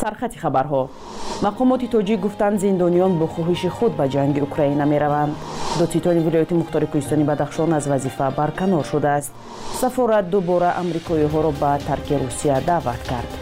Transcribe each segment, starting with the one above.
سرخط خبرها. مقامات توجیه گفتند زندانیان با خواهش خود به جنگ اوکراین می روند. دادستان ولایت مختار کوهستانی بدخشان از وظیفه برکنار شده است. سفارت دوباره آمریکایی ها را به ترک روسیه دعوت کرد.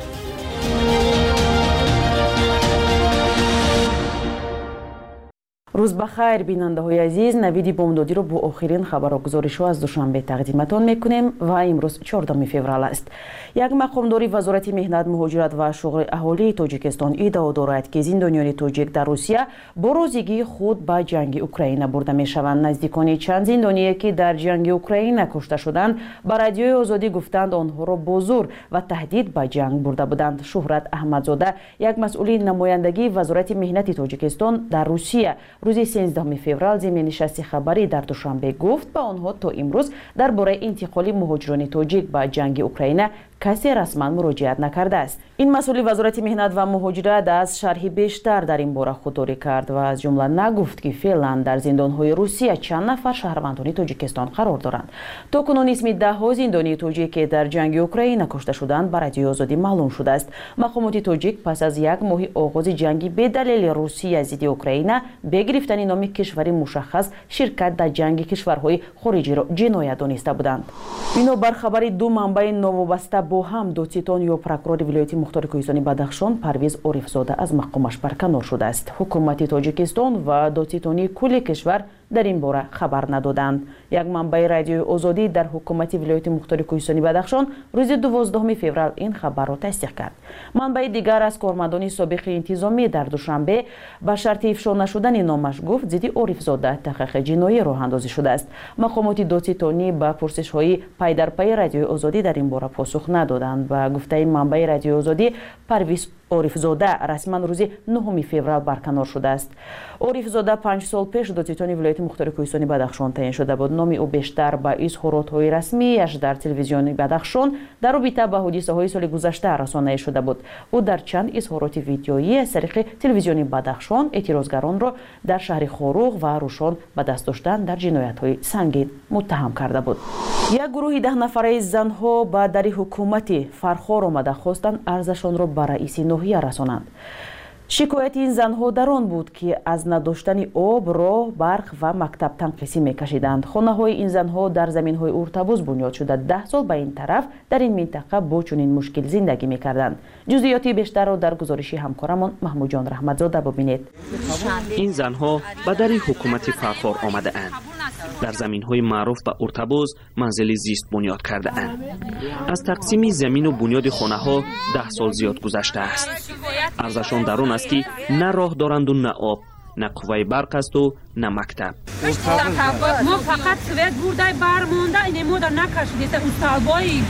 روز بخیر بیننده های عزیز، نوید بامدادی رو با آخرین خبر و گزارش ها از دوشنبه تقدیمتان میکنیم و امروز 14 فوریه است. یک مقامداری وزارت مهنت، مهاجرت و شغل اهالی تاجیکستان ادعا دارد که زندانیان تاجیک در روسیه با روزگی خود به جنگ اوکراین برده می شوند. نزدیکان چند زندانی که در جنگ اوکراین کشته شدند به رادیوی آزادی گفتند آنها را با زور و تهدید به جنگ برده بودند. شهرت احمدزاده، یک مسئول نمایندگی وزارت مهنت تاجیکستان در روسیه، روز 13 فوریه ضمن نشست خبری در دوشنبه گفت به آنها تا امروز درباره انتقال مهاجران تاجیک به جنگ اوکراین کسی رسما مراجعت نکرده است. این مسئول وزارت مهنت و مهاجرت از شرح بیشتر در این باره خودداری کرد و از جمله نگفت که فعلا در زندان‌های روسیه چند نفر شهروندان تاجیکستان قرار دارند. تا کنون اسم 10 زندانی تاجیک که در جنگ اوکراین کشته شدند به رادیوی آزادی معلوم شده است. مقامات تاجیک پس از یک ماه آغاز جنگی به دلیل روسیه ضد اوکراین به گرفتن نام کشوری مشخص شرکت در جنگ کشورهای خارجی را جنایت دانسته بودند. بنابر خبر دو منبع نوابسته با هم دادستان یا پروکورور ولایت مختار کوهستانی بدخشان پرویز عارفزاده از مقامش برکنار شده است. حکومت تاجیکستان و دادستانی کل کشور در این باره خبر ندادند. یک منبع رادیوی آزادی در حکومت ولایت مختار کوهستانی بدخشان روز 12 فوریه این خبر را تصدیق کرد. منبع دیگر از کارمندان سابق انتظامی در دوشنبه به شرط افشا نشدن نامش گفت ضد عارفزاده تحقیق جنایی راه اندازی شده است. مقامات دادستانی به پرسش‌های پی در پی رادیوی آزادی در این باره پاسخ ندادند و گفته منبع رادیوی آزادی پرویز عارفزاده رسما روز 9 فوریه برکنار شده است. عارفزاده 5 سال پیش دادستان ولایت مختار کوهستانی بدخشان تعیین شده بود. نام او بیشتر با اظهارات‌های رسمی‌اش در تلویزیون بدخشان در رابطه با حادثه‌های سال گذشته رسانه شده بود. او در چند اظهارات ویدیویی از طریق تلویزیون بدخشان اعتراضگران را در شهر خاروغ و روشان به دست داشتن در جنایت‌های سنگین متهم کرده بود. یک گروه 10 نفره زنها به در حکومت فرخار آمده خواستند ارزششان را به رئیس ناحیه رسانند. شکایت این زنها در آن بود که از نداشتن آب، راه، برق و مکتب تنقیصی میکشیدند. خانه های این زنها در زمین های ارتباط بنیاد شده 10 سال به این طرف در این منطقه با چنین مشکل زندگی میکردند. جزئیاتی بیشتر را در گزارش همکارمان محمود جان رحمتزاده ببینید. این زنها به در حکومت فرخار آمده اند. در زمین های معروف به ارتباط منزل زیست بنیاد کرده اند. از تقسیم زمین و بنیاد خانه ها 10 سال زیاد گذشته است. ارزشان در آن است که نه راه دارند و نه آب، نه قوه برق است و نه مکتب. ما فقط سویت بورده برمونده این مادر نکشیده استالبایی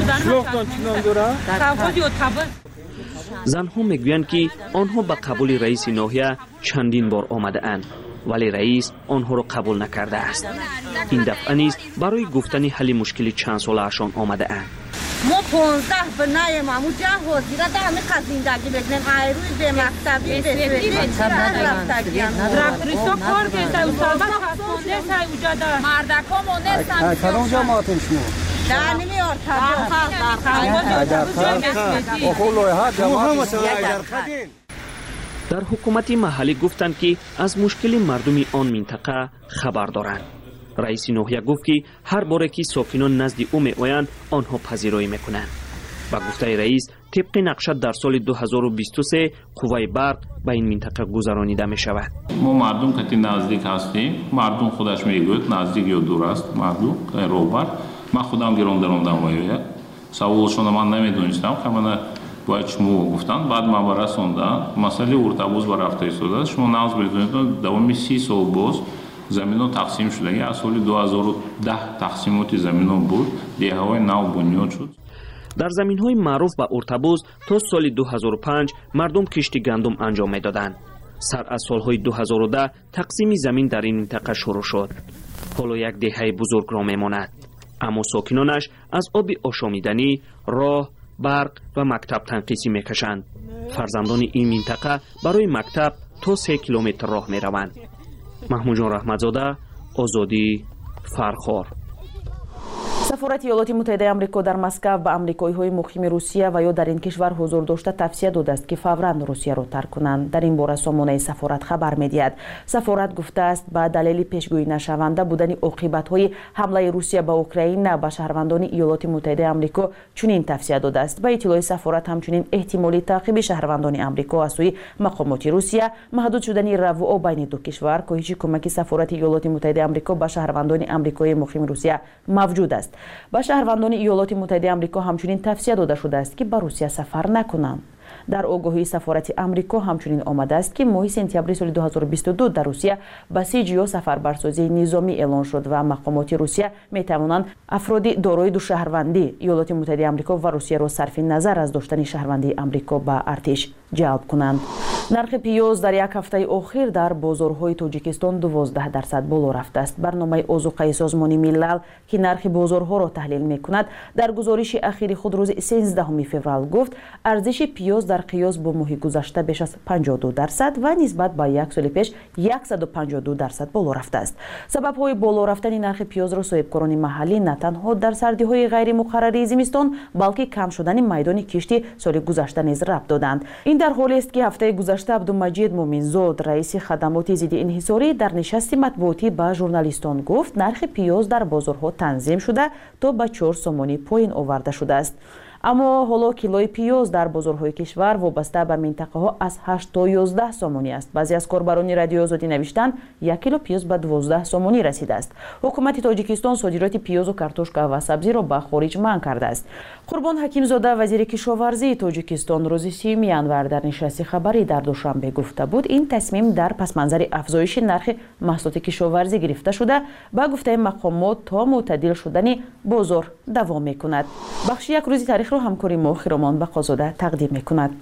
زنها میگویند که آنها به قبول رئیس ناحیه چندین بار آمده اند ولی رئیس آنها را قبول نکرده است. این دفعه نیز برای گفتن حل مشکل چند ساله اشان آمده اند. ما 15 بنای معمول جا حاضره در همه زندگی بکنیم. ایروی به مکتبی رفتریسا کار بیده استالبت خسونده سای اوجاده مردکا مونده کدام جماعتون شما؟ در نیمی در حکومت محلی گفتند که از مشکل مردم آن منطقه خبر دارند. رئیس ناحیه گفت که هر باره که ساکنان نزد او می آیند آنها پذیرایی میکنند. با گفته رئیس طبق نقشه در سال 2023 قوه برق به این منطقه گذرانیده می شود. ما مردم که نزدیک هستیم، مردم خودش میگوید نزدیک یا دور است مردم روبر. من خودم گراندارم وایه سوالشون من نمیدونستم که من باید شما گفتن بعد من برسوندم مسئله ارتباط با رفته ایستاده شما ناز بدونید دوام 30 سال باز زمین تقسیم شده. از سال 2010 تقسیمات زمین بود، دیه‌های نو بنیاد شد. در زمین‌های معروف به ارتباط تا سال 2005 مردم کشت گندم انجام می‌دادند. سر از سال‌های 2010 تقسیم زمین در این منطقه شروع شد. حالا یک دهه بزرگ را می‌ماند. اما ساکنانش از آب آشامیدنی، راه، برق و مکتب تنقیصی می‌کشند. فرزندان این منطقه برای مکتب تا 3 کیلومتر راه می‌روند. محمود جان رحمتزاده، آزادی، فرخار. سفارت ایالات متحده آمریکا در مسکو به آمریکایی‌های مقیم روسیه و یا در این کشور حضور داشته توصیه داده است که فوراً روسیه را ترک کنند. در این باره سامانه سفارت خبر می‌دهد. سفارت گفته است به دلیل پیشگویی نشونده بودن عاقبت‌های حمله روسیه به اوکراین به شهروندان ایالات متحده آمریکا چنین توصیه داده است. به اطلاع سفارت همچنین احتمالی تعقیب شهروندان آمریکا از سوی مقامات روسیه، محدود شدن روابط بین دو کشور، کاهش کمک سفارت ایالات متحده آمریکا به شهروندان آمریکایی مقیم روسیه موجود است. به شهروندان ایالات متحده آمریکا همچنین توصیه داده شده است که به روسیه سفر نکنند. در آگاهی سفارت آمریکا همچنین آمده است که ماه سپتامبر سال 2022 در روسیه بسیج یا سفربرسازی نظامی اعلان شد و مقامات روسیه می توانند افراد دارای دو شهروندی ایالات متحده آمریکا و روسیه را صرف نظر از داشتن شهروندی آمریکا به ارتش جلب کنند. نرخ پیاز در یک هفته اخیر در بازارهای تاجیکستان 12% بالا رفته است. برنامه آذوقه سازمان ملل که نرخ بازارها را تحلیل می‌کند در گزارش اخیر خود روز 13 فوریه گفت ارزش پیاز در قیاس با ماه گذشته بیش از 52% و نسبت به یک سال پیش 152% بالا رفته است. سبب‌های بالا رفتن نرخ پیاز را صاحبکاران محلی نه تنها در سردی‌های غیر مقرره زمستان بلکه کم شدن میدان کشتی سال گذشته نیز ربط دادند. این در حالی است که هفته گذشته عبدالمجید مومنزاد رئیس خدمات ضد انحصاری در نشست مطبوعاتی به ژورنالیستان گفت نرخ پیاز در بازارها تنظیم شده تا به 4 سومانی پایین آورده شده است. اما حالا کیلوی پیاز در بازارهای کشور وابسته به منطقه ها از 8 تا 11 سومانی است. بعضی از کاربران رادیو آزادی نوشتند 1 کیلو پیاز به 12 سومانی رسیده است. حکومت تاجیکستان صادرات پیاز و کارتوشکا و سبزی را به خارج منع کرده است. قربان حکیمزاده وزیر کشاورزی تاجیکستان روز 30 ینور در نشست خبری در دوشنبه گفته بود این تصمیم در پس منظر افزایش نرخ محصولات کشاورزی گرفته شده به گفته مقامات تا معتدل شدن بازار دوام می‌کند. بخش یک روزی تاریخ رو همکاری ما خیرمان بقازاده تقدیم می‌کند.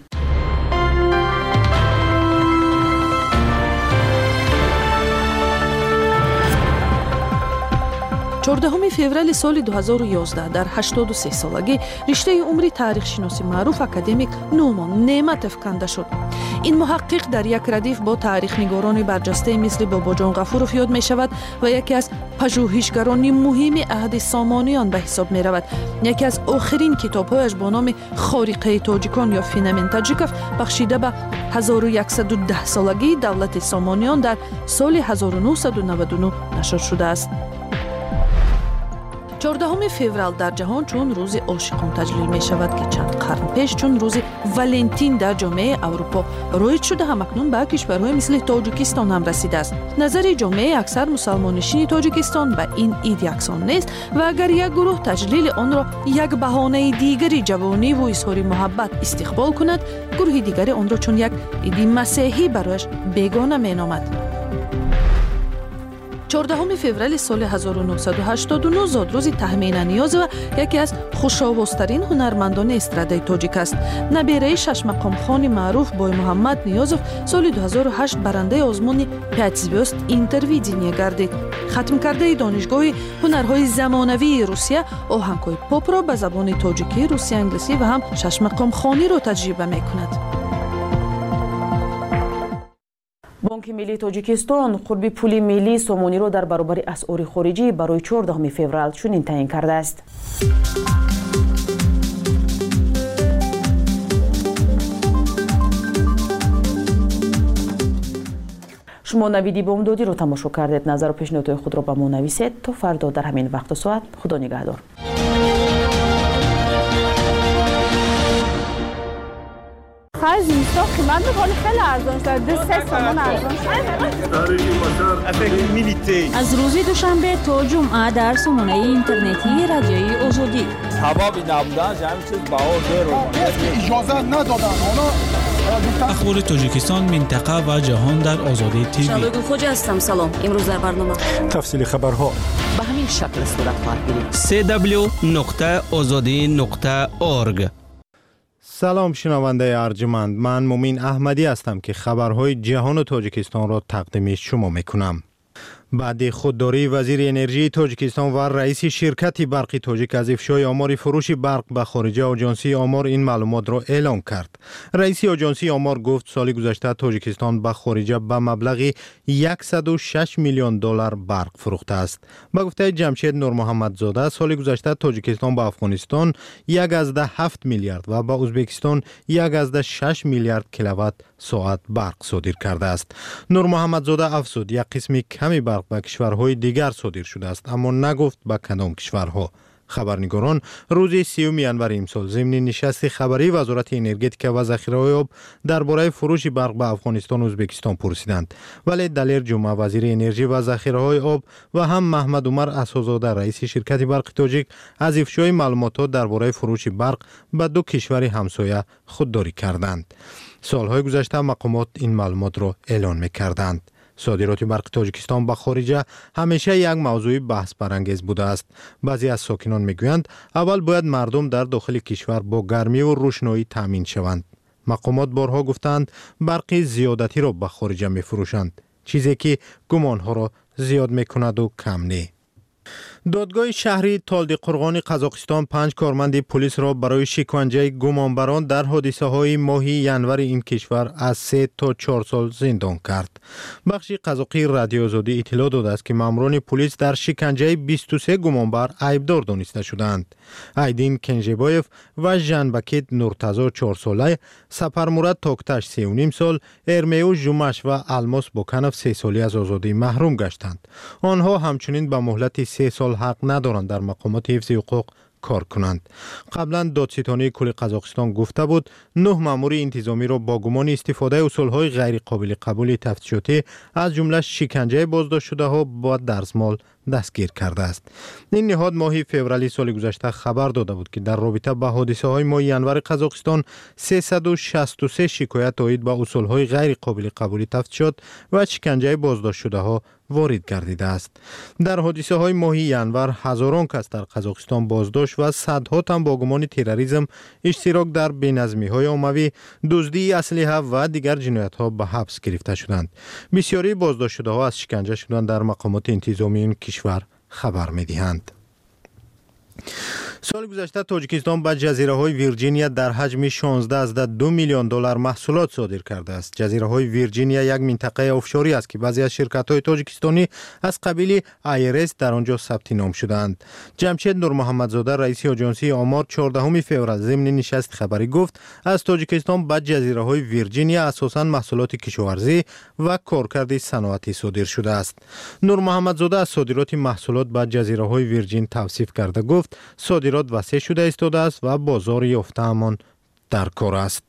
14 فوریه سال 2011 در 83 سالگی رشته عمری تاریخ شناسی معروف اکادمیک نومان نعمتов کنده شد. این محقق در یک ردیف با تاریخ نگاران برجسته مثل باباجان غفورов یاد می شود و یکی از پژوهشگران مهم عهد سامانیان به حساب می رود. یکی از آخرین کتاب‌هایش با نام خارقه تاجیکان یا فینامن تاجیکov بخشیده به 1110 سالگی دولت سامانیان در سال 1999 نشر شده است. 14 فوریه در جهان چون روز عاشقان تجلیل می شود که چند قرن پیش چون روز ولنتین در جامعه اروپا رایج شده همکنون به کشورهای مثل تاجیکستان هم رسیده است. نظر جامعه اکثر مسلمانشین تاجیکستان به این عید یکسان نیست و اگر یک گروه تجلیل آن را یک بهانه دیگری جوانی و اظهار محبت استقبال کند، گروه دیگری آن را چون یک عید مسیحی برایش بیگانه می نامد. 14 فوریه سال 1989 زادروز تهمین نیاز و یکی از خوش‌آوازترین هنرمندان استرادای تاجیک است. نبیره ششمقام خان معروف بای محمد نیازов سال 2008 برنده آزمون 5 звезд اینترویدینیه گردید. ختم کرده دانشگاه هنرهای زمانوی روسیه آهنگ‌های پاپ را به زبان تاجیکی، روسی، انگلیسی و هم ششمقام خانی را تجربه می‌کند. بانک ملی تاجیکستان قرب پول ملی سومانی را در برابر اسعار خارجی برای 14 فوریه چنین تعیین کرده است. شما نویدی بامدادی رو تماشا کردید. نظر و پیشنهادهای خود را به ما نویسید. تا فردا در همین وقت و ساعت. خدا نگهدار. خرج اینستا قیمت بخوری خیلی ارزان شد. 3 تومان ارزان شد. از روز دوشنبه تا جمعه در سامانه اینترنتی رادیوی آزادی. سببی نبودن همین چیز بها زیرو. اجازه ندادن. اخبار تاجیکستان، منطقه و جهان در آزادی تیوی. شبگو خوجا هستم. سلام. امروز در برنامه تفصیل خبرها به همین شکل صورت خواهد گرفت. www.azadi.org. سلام شنونده ارجمند، من مومین احمدی هستم که خبرهای جهان و تاجیکستان را تقدیم شما میکنم. بعد خودداری وزیر انرژی تاجیکستان و رئیس شرکت برق تاجیک از افشای آمار فروش برق به خارج، آژانسی آمار این معلومات را اعلام کرد. رئیس آژانسی آمار گفت سال گذشته تاجیکستان به خارج به مبلغ 106 میلیون دلار برق فروخته است. با گفته جمشید نور محمد زاده، سال گذشته تاجیکستان به افغانستان 1.7 میلیارد و به ازبکستان 1.6 میلیارد کیلووات ساعت برق صادر کرده است. نور محمد زاده افزود یک قسم کمی برق به کشورهای دیگر صادر شده است، اما نگفت به کدام کشورها. خبرنگاران روز 30 ینور امسال ضمن نشست خبری وزارت انرژتیک و ذخیره‌های آب درباره فروش برق به افغانستان و ازبکستان پرسیدند، ولی دلیر جمعه وزیر انرژی و ذخیره‌های آب و هم محمد عمر اساس‌زاده رئیس شرکت برق تاجیک از افشای معلومات درباره فروش برق به دو کشور همسایه خودداری کردند. سالهای گذشته مقامات این معلومات را اعلان می‌کردند. صادرات برق تاجیکستان به خارج همیشه یک موضوع بحث برانگیز بوده است. بعضی از ساکنان میگویند اول باید مردم در داخل کشور با گرمی و روشنایی تامین شوند. مقامات بارها گفتند برق زیادتی را به خارج میفروشند، چیزی که گمانها را زیاد میکند و کم نه. دادگاه شهری تالدیقرغان قزاقستان 5 کارمند پلیس را برای شکنجه گمانبران در حادثه های ماه ینور این کشور از 3 تا 4 سال زندان کرد. بخش قزاقی رادیو آزادی اطلاع داده است که ماموران پلیس در شکنجه 23 گمانبر عیبدار دانسته شدند. ایدین کنژبایف و ژانبکت نورتازا 4 ساله، سپرمراد توکتاش 3.5 سال، ارمیو ژوماش و الماس بوکانوف 3 سالی از آزادی محروم گشتند. آنها همچنین به مهلت 3 سال حق ندارند در مقامات حفظ حقوق کار کنند. قبلا دادستانی کل قزاقستان گفته بود 9 مأمور انتظامی را با گمان استفاده اصولهای غیر قابل قبول تفتیشاتی از جمله شکنجه بازداشت شده ها با درزمال دستگیر کرده است. این نهاد ماه فوریه سال گذشته خبر داده بود که در رابطه با حادثه های ماه ینور قزاقستان 363 شکایت عاید به اصولهای غیر قابل قبول تفتیشات و شکنجه بازداشت شده ها وارد گردیده است. در حادثه های ماه ینور هزاران کس در قزاقستان بازداشت و صدها تن با گمان تروریسم، اشتراک در بی‌نظمی های عمومی، دزدی اسلحه و دیگر جنایت ها به حبس گرفته شدند. بسیاری بازداشت شده ها از شکنجه شدن در مقامات انتظامی این کشور خبر می‌دهند. سال گذشته تاجیکستان به جزیره های ویرجینیا در حجم 16.2 میلیون دلار محصولات صادر کرده است. جزیره های ویرجینیا یک منطقه آفشوری است که بعضی از شرکت های تاجیکستانی از قبیل آیرس در آنجا ثبت نام شدند. جمشید نور محمد زاده رئیس آژانسی آمار 14 فوریه ضمن نشست خبری گفت از تاجیکستان به جزیره های ویرجینیا اساساً محصولات کشاورزی و کارکرد صنعتی صادر شده است. نور محمد زاده از صادرات محصولات به جزیره های ویرجین توصیف کرده گفت صادرات وسیع شده ایستاده است و بازار یافته همان در کار است.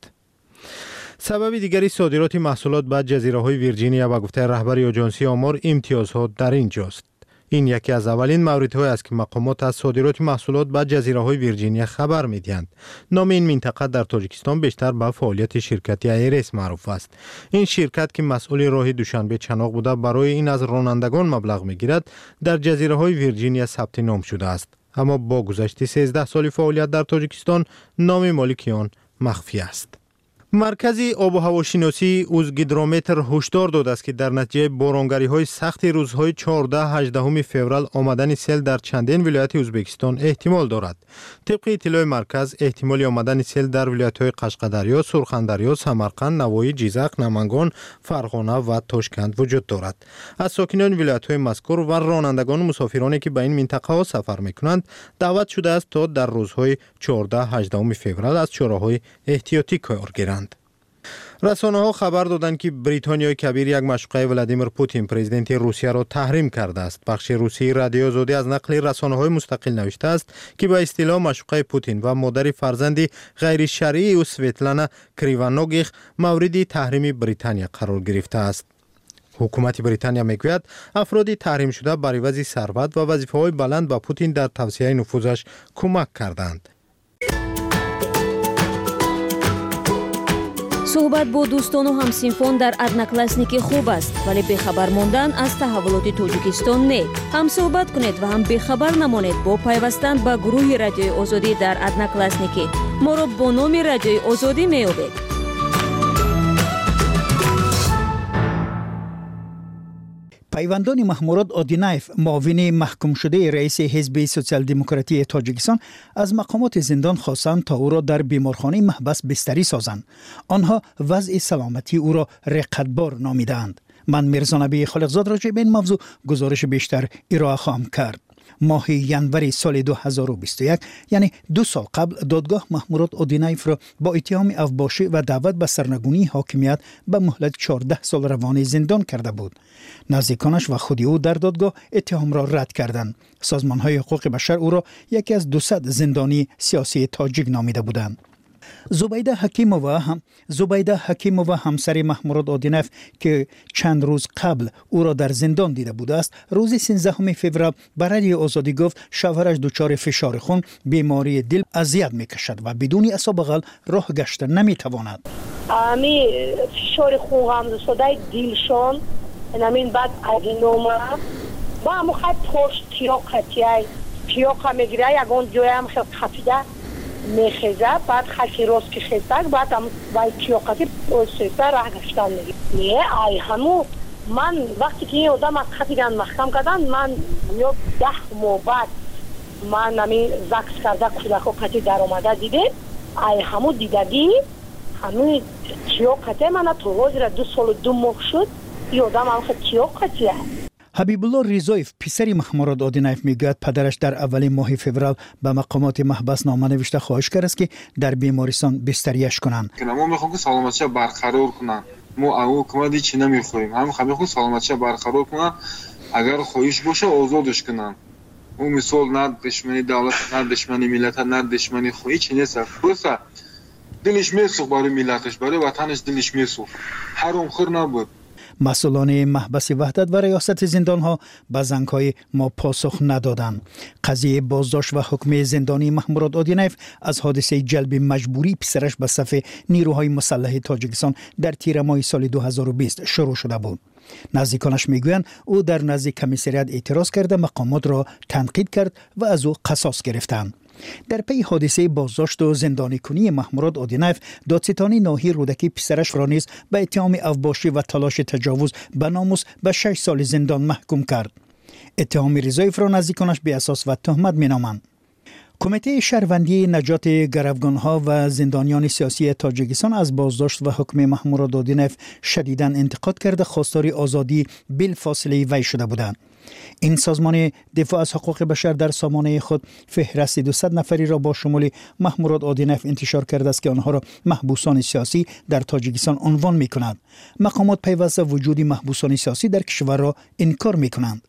سبب دیگری صادرات محصولات به جزیره های ویرجینیا به گفته رهبر آژانسی آمار امتیازها در اینجاست. این یکی از اولین موردهای است که مقامات از صادرات محصولات به جزیره های ویرجینیا خبر می‌دهند. نام این منطقه در تاجیکستان بیشتر به فعالیت شرکت آیرس معروف است. این شرکت که مسئول راه دوشنبه چناق بوده برای این از رانندگان مبلغ می‌گیرد در جزیره های ویرجینیا ثبت نام شده است، اما با گذشت 13 سال فعالیت در تاجیکستان نام مالک آن مخفی است. مرکز آب و هواشناسی اوزگیدرومتر هشدار داده است که در نتیجه بارانگری‌های سخت روزهای 14-18 فوریه آمدن سیل در چندین ولایت ازبکستان احتمال دارد. طبق اطلاع مرکز احتمال آمدن سیل در ولایت‌های قشقدریا، سرخندریا، سمرقند، نوای، جیزق، نمنگان، فرغانه و تاشکند وجود دارد. از ساکنان ولایت‌های مذکور و رانندگان مسافرانی که به این منطقه ها سفر می‌کنند دعوت شده است تا در روزهای 14-18 فوریه از چاره‌های احتیاطی کار گیرند. رسانه‌ها خبر دادند که بریتانیای کبیر یک مشغله ولادیمیر پوتین پرزیدنت روسیه را تحریم کرده است. بخش روسی رادیو آزادی از نقل رسانه‌های مستقل نوشته است که به اصطلاح مشغله پوتین و مادر فرزند غیر شرعی او سویتلانا کریوانوگیخ مورد تحریم بریتانیا قرار گرفته است. حکومت بریتانیا میگوید افراد تحریم شده بر عوض ثروت و وظیفه‌های بلند به پوتین در توسعه نفوذش کمک کردند. صحبت با دوستان و همسینفان در ادناکلاسنیک خوب است، ولی بخبر ماندن از تحولات تاجیکستان نه. هم صحبت کنید و هم بخبر نمانید با پیوستن به گروه رادیوی آزادی در ادناکلاسنیک. ما را با نام رادیوی آزادی می‌یابید. پیوندان محموراد آدینایف معاون محکوم شده رئیس حزب سوسیال دموکراتی تاجیکستان از مقامات زندان خواستند تا او را در بیمارخانه محبس بستری سازند. آنها وضع سلامتی او را رقتبار نامیدند. من میرزا نبی خالقزاد راجع به این موضوع گزارش بیشتر ارائه خواهم کرد. ماه ینوری سال 2021 یعنی 2 سال قبل دادگاه محموراد آدینایف را با اتهام افباشی و دعوت به سرنگونی حاکمیت به مهلت 14 سال روانه زندان کرده بود. نزدیکانش و خود او در دادگاه اتهام را رد کردند. سازمان‌های حقوق بشر او را یکی از 200 زندانی سیاسی تاجیک نامیده بودند. زبیده حکیمووا همسر محموراد آدینایف که چند روز قبل او را در زندان دیده بوده است، روز 13 فوریه برای آزادی گفت شوهرش دچار فشار خون، بیماری دل اذیت میکشد و بدون اسباب راه گشت نمیتواند. امی فشار خون هم صدای دلشون همین بعد ادینوما با مخاط پشت کیوکا میگیره یگان جوی هم خیلی خفیده میخیزه، بعد خلقی روز که خیزده بعد هم باید کیوکاتی پروسیسه راه گشتن میگه ای همو من وقتی که این آدم از خطیگان محکم کردن من یا 10 ماه بعد من همین زکس کرده کودکو کتی در آمده دیده ای همو دیدگی همین کیوکاتی من تو روز را 2 سال و 2 ماه شد این آدم هم خیلی کیوکاتیه. حبیب الله رضایف پسر محموراد آدینایف میگوید پدرش در اولین ماه فوریه به مقامات محبس نامه نوشته خواهش کرد است که در بیمارستان بستریش کنند. ما میخوایم که سلامتیش برقرار کنن. ما او حکومتی چی نمیخوایم. هم میخوایم سلامتیش برقرار کنن. اگر خواهش باشه آزادش کنن. اون مثال نه دشمنی دولت، نه دشمنی ملت، نه دشمنی خودی چی نیست. بسا دلش میسوخت برای ملتش، برای وطنش دلش میسوخت. حرام خور نبود. مسئولان محبس وحدت و ریاست زندانها به زنگ‌های ما پاسخ ندادند. قضیه بازداشت و حکم زندانی محموراد آدینایف از حادثه جلب مجبوری پسرش به صف نیروهای مسلح تاجیکستان در تیر ماه سال 2020 شروع شده بود. نزدیکانش میگویند او در نزد کمیسریات اعتراض کرده مقامات را تنقید کرد و از او قصاص گرفتند. در پی حادثه بازداشت و زندانی کنی محموراد آدینایف، دادستانی ناحیه رودکی پسرش را نیز به اتهام افباشی و تلاش تجاوز به ناموس به 6 سال زندان محکوم کرد. اتهام رضایف را نزدیکانش بی اساس و تهمت مینامند. کمیته شهروندی نجات گروگانها و زندانیان سیاسی تاجیکستان از بازداشت و حکم محموراد آدینایف شدیداً انتقاد کرده خواستار آزادی بالفاصله وی شده بودند. این سازمان دفاع از حقوق بشر در سامانه خود فهرست 200 نفری را با شمول محموراد آدینایف انتشار کرده است که آنها را محبوسان سیاسی در تاجیکستان عنوان می‌کنند. مقامات پیوسته وجود محبوسان سیاسی در کشور را انکار می‌کنند.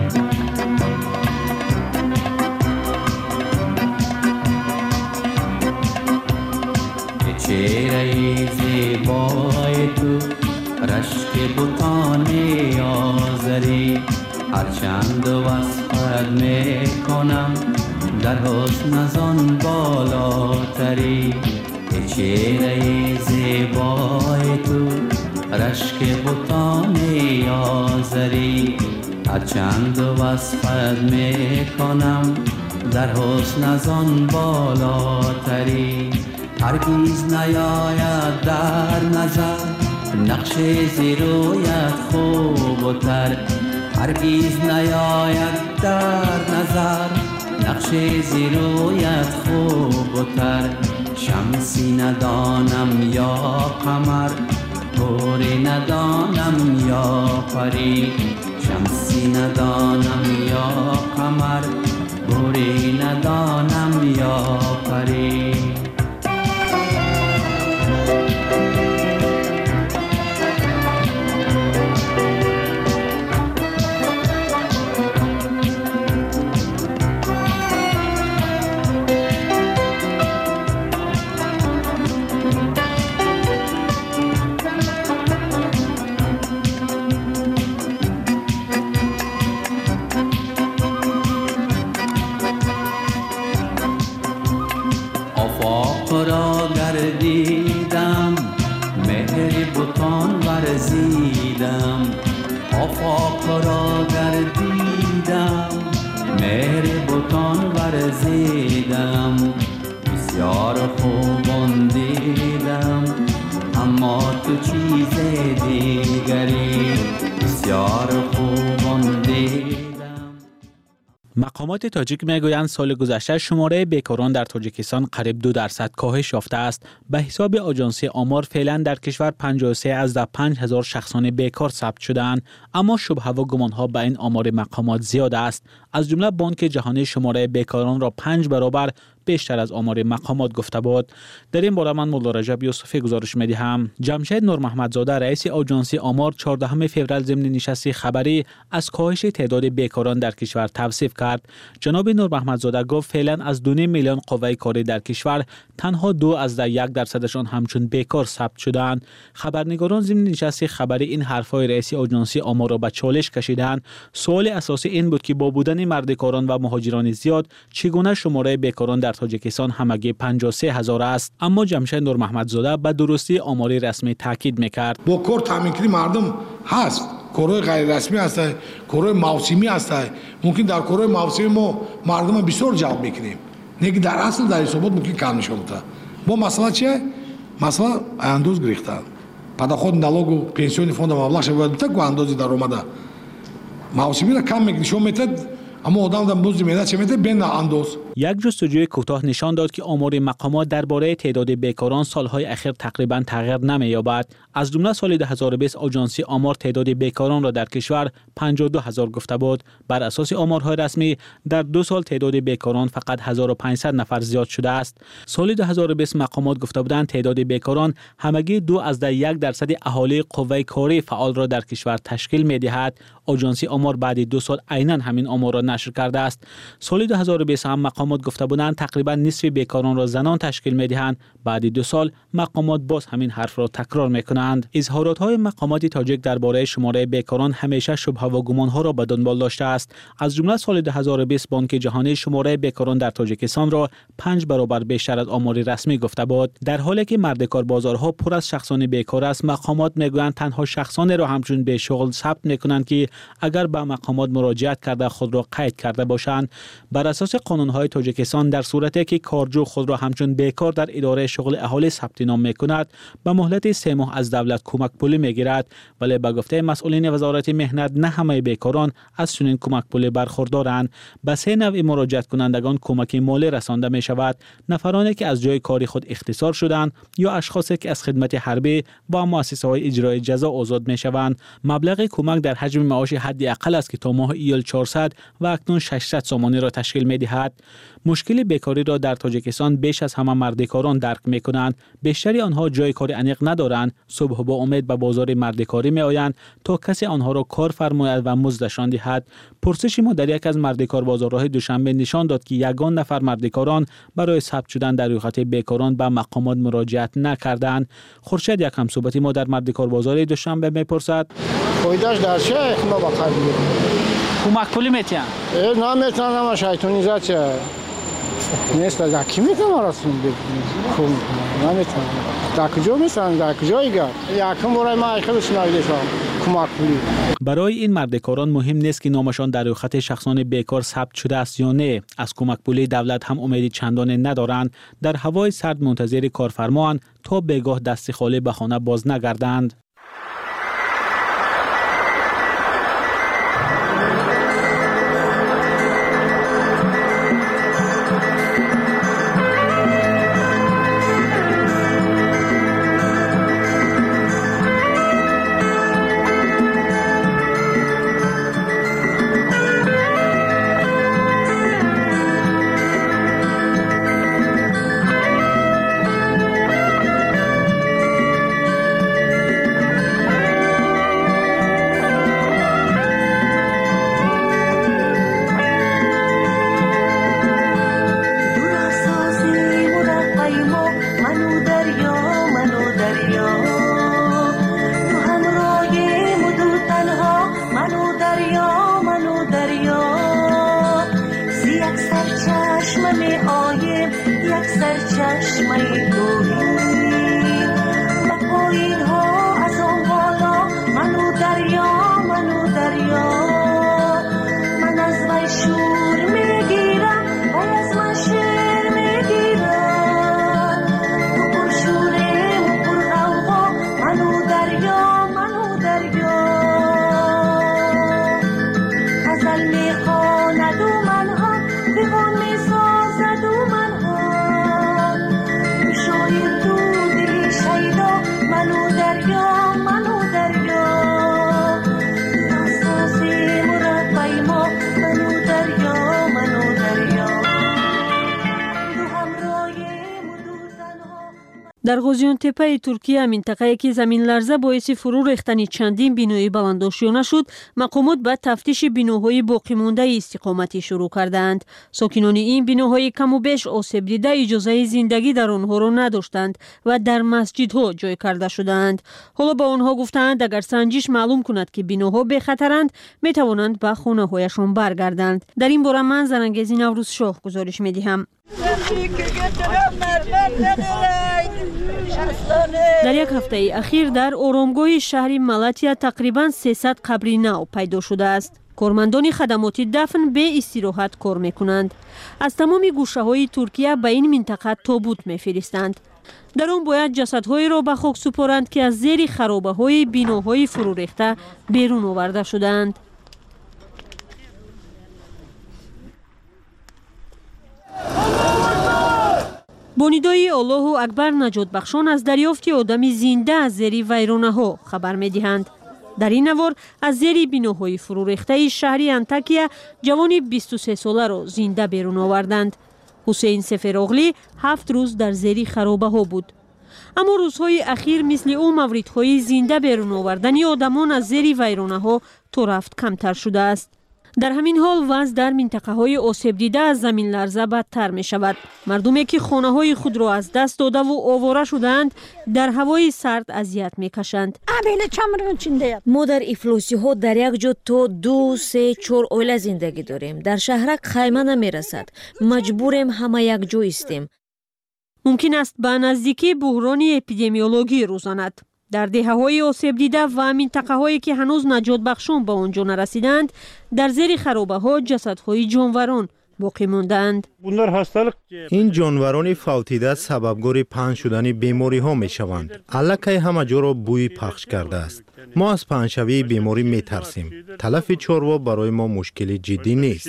چهره زیبای تو رشک بوتان آزری هرچند وصفت میکنم در حسن از آن بالاتری. چهره زیبای تو رشک بوتان آزری هرچند وصفت میکنم در حسن از آن بالاتری. هرگیز نیاید در نظر نقش زیرویت خوب و تر. هرگیز نیاید در نظر نقش زیرویت خوب و تر. شمسی ندانم یا قمر گوری ندانم یا پری. شمسی ندانم یا قمر گوری ندانم یا پری. آفاق را گردیدم مهر بتان ورزیدم بسیار خوبان دیدم اما اما تو چیز دیگری بسیار خوب دیدم. مقامات تاجیک میگویند سال گذشته شماره بیکاران در تاجیکستان قریب 2% کاهش یافته است. به حساب آژانسی آمار فعلا در کشور 53 از 5,000 شخصان بیکار ثبت شده‌اند، اما شبهه و گمان‌ها به این آمار مقامات زیاد است. از جمله بانک جهانی شماره بیکاران را 5 برابر بیشتر از آمار مقامات گفته بود. در این باره من مولا رجب یوسفی گزارش می‌دهم. جمشید نور محمدزاده رئیس آژانسی آمار 14 فوریه ضمن نشست خبری از کاهش تعداد بیکاران در کشور توصیف کرد. جناب نور محمدزاده گفت فعلا از 2.5 میلیون قوه کاری در کشور تنها 2.1% همچون بیکار ثبت شدند. خبرنگاران ضمن نشست خبری این حرفای رئیس آژانسی آمار را به چالش کشیدند. سوال اساسی این بود که با بودن مردکاران و مهاجران زیاد چگونه شماره بیکاران در تاجیکستان همگی 53,000 است. اما جمشید نور محمدزاده به درستی آماری رسمی تاکید میکرد. با کار تامین کردن مردم هست، کارهای غیر رسمی است، کارهای موسمی است. ممکن در کارهای موسمی ما مردم بسیار جلب میکنیم، لیکن در اصل در حسابات ممکن کم میشه. با مسئله چیه؟ مسئله اندوز گرفتن. پداخود نالوگ و پنسیون فوند مبلغ شود تا اندازی در اومده. موسمی را کم میکنه میتد، اما آدم دم بوز میده چه میده بین اندوز. یک جستجوی کوتاه نشان داد که آمار مقامات درباره تعداد بیکاران سالهای اخیر تقریبا تغییر نمی‌یابد. از جمله سال 2020 آژانسی آمار تعداد بیکاران را در کشور 52,000 گفته بود. بر اساس آمارهای رسمی در 2 سال تعداد بیکاران فقط 1500 نفر زیاد شده است. سال 2020 مقامات گفته بودند تعداد بیکاران همگی 2.1% اهالی قوه کاری فعال را در کشور تشکیل می‌دهد. آژانسی آمار بعد 2 سال عیناً همین آمار را نشر کرده است. سال 2020 هم مقامات گفته بودند تقریبا نصف بیکاران را زنان تشکیل می‌دهند. بعد 2 سال مقامات باز همین حرف را تکرار می‌کنند. اظهارات‌های مقامات تاجیک درباره شماره بیکاران همیشه شبهه و گمان‌ها را به دنبال داشته است. از جمله سال 2020 بانک جهانی شماره بیکاران در تاجیکستان را 5 برابر بیشتر از آمار رسمی گفته بود. در حالی که مردکار بازارها پر از شخصان بیکار است، مقامات می‌گویند تنها شخصانی را همچون بیشغل ثبت می‌کنند که اگر به مقامات مراجعت کرده خود را قید کرده باشند. بر اساس قانون‌های تاجیکستان در صورتی که کارجو خود را همچون بیکار در اداره شغل اهالی ثبت نام می‌کند، به مهلت 3 ماه از دولت کمک پولی می‌گیرد، ولی به گفته مسئولین وزارت مهنت نه همه بیکاران از چنین کمک پولی برخوردارند. به 3 نوع مراجعت کنندگان کمک مالی رسانده می‌شود: نفرانی که از جای کاری خود اختصار شدند یا اشخاصی که از خدمت حربی و مؤسسه‌های اجرای جزا آزاد می‌شوند. مبلغ کمک در حجم معاش حداقل است که تا ماه ایول 400 و اکنون 600 سومانی را تشکیل می‌دهد. مشکل بیکاری را در تاجیکستان بیش از همه مردکاران درک می‌کنند. بیشتری آنها جای کار انیق ندارند. صبح با امید به بازار مردکاری می‌آیند تا کسی آنها را کار فرماید و مزدشان دهد. پرسش ما در یک از مردکار بازارهای دوشنبه نشان داد که یگان نفر مردکاران برای ثبت شدن در رویخط بیکاران به مقامات مراجعت نکردند. خورشید یک همصحبت ما در مردکار بازار دوشنبه می‌پرسد: فایده‌اش در چه ما بخیر کمک پولی میتین؟ نمیتونم، اما شیطانی زد چه نیست. در کی میتونم رسون بگم؟ نمیتونم. در کجا میتونم؟ در کجا ایگه؟ یکم برای ما خیلی شنایدشان کمک پولی. برای این مردکاران مهم نیست که نامشان در رویخط شخصان بیکار ثبت شده است یا نه. از کمک پولی دولت هم امیدی چندانی ندارند. در هوای سرد منتظر کارفرمایند تا بگاه دست خالی به خانه باز نگردند. در غوزیانتپه ترکیه منطقه‌ای که زمین لرزه باعث فرو ریختن چندین بینای بلندآشیانه شد، مقامات به تفتیش بیناهای باقی مانده استقامتی شروع کردند. ساکنان این بیناهای کم و بیش آسیب دیده اجازه زندگی در آنها را نداشتند و در مسجدها جای کرده شدند. حالا با آنها گفتند اگر سنجش معلوم کند که بیناها به خطرند، می توانند به خانه هایشان برگردند. در این باره من زنانگیز نوروز شاه گزارش می دهم. در یک هفته اخیر در آرامگاه شهر ملاتیا تقریباً 300 قبر نو پیدا شده است. کارمندان خدمات دفن به استراحت کار میکنند. از تمام گوشه های ترکیه به این منطقه تابوت میفرستند. در آن باید جسدهای را به خاک سپارند که از زیر خرابه های بیناهای فرو ریخته بیرون آورده شدند. با ندای الله اکبر نجات بخشان از دریافت آدم زنده از زیر ویرانه ها خبر می دهند. در این نوار از زیر بیناهای فرو ریخته شهر انتاکیا جوان 23 ساله را زنده بیرون آوردند. حسین سفراغلی 7 روز در زیر خرابه ها بود. اما روزهای اخیر مثل او موردهای زنده بیرون آوردن آدمان از زیر ویرانه ها تو رفت کمتر شده است. در همین حال وضع در منطقه های آسیب دیده از زمین لرزه بدتر می شود. مردمی که خانه های خود را از دست داده و آواره شدند در هوای سرد اذیت می کشند. ما در افلاسی ها در یک جا تا 2 3 4 اوله زندگی داریم. در شهرک خیمه نمی رسد. مجبوریم همه یک جا استیم. ممکن است به نزدیکی بحران اپیدمیولوژی روزاند. در دهه‌های آسیب دیده و منطقه‌هایی که هنوز نجات بخشان به آنجا نرسیدند، در زیر خرابه‌ها جسدهای جانوران باقی ماندند. این جانوران فوتیده سببگار پنج شدن بیماری ها می شوند. الکی همه جا را بوی پخش کرده است. ما از پنجشوی بیماری می ترسیم. تلف چاروا برای ما مشکل جدی نیست.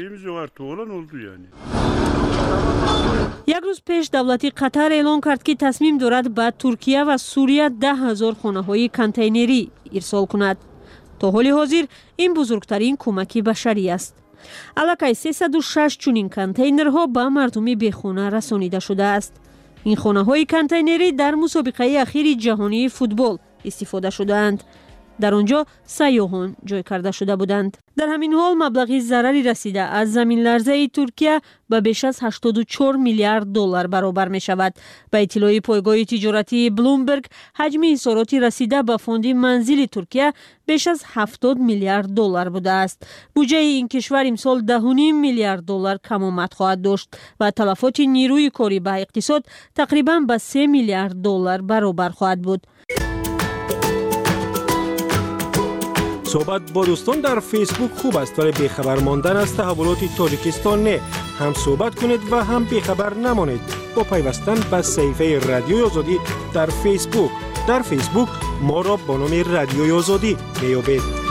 یک روز پیش دولت قطر اعلام کرد که تصمیم دارد به ترکیه و سوریه 10,000 خانه‌های کانتینری ارسال کند. تا حال حاضر این بزرگترین کمک بشری است. الکی 306 چنین کانتینرها به مردم بیخانه رسانیده شده است. این خانه‌های کانتینری در مسابقه اخیر جهانی فوتبال استفاده شدند. در آنجا سیاحان جای کرده شده بودند. در همین حال مبلغی ضرری رسیده از زمین لرزه ترکیه به بیش از 84 میلیارد دلار برابر می شود. به اطلاع پایگاه تجارتی بلومبرگ، حجم اثرات رسیده به فوند منزل ترکیه بیش از 70 میلیارد دلار بوده است. بودجه این کشور امسال 10.5 میلیارد دلار کم آمد خواهد داشت و تلفات نیروی کاری به اقتصاد تقریباً به 3 میلیارد دلار برابر خواهد بود. صحبت با دوستان در فیسبوک خوب است ولی بیخبر ماندن از تحولات تاجیکستان نه. هم صحبت کنید و هم بیخبر نمانید با پیوستن به صفحه رادیوی آزادی در فیسبوک. در فیسبوک ما را با نام رادیوی آزادی میابید.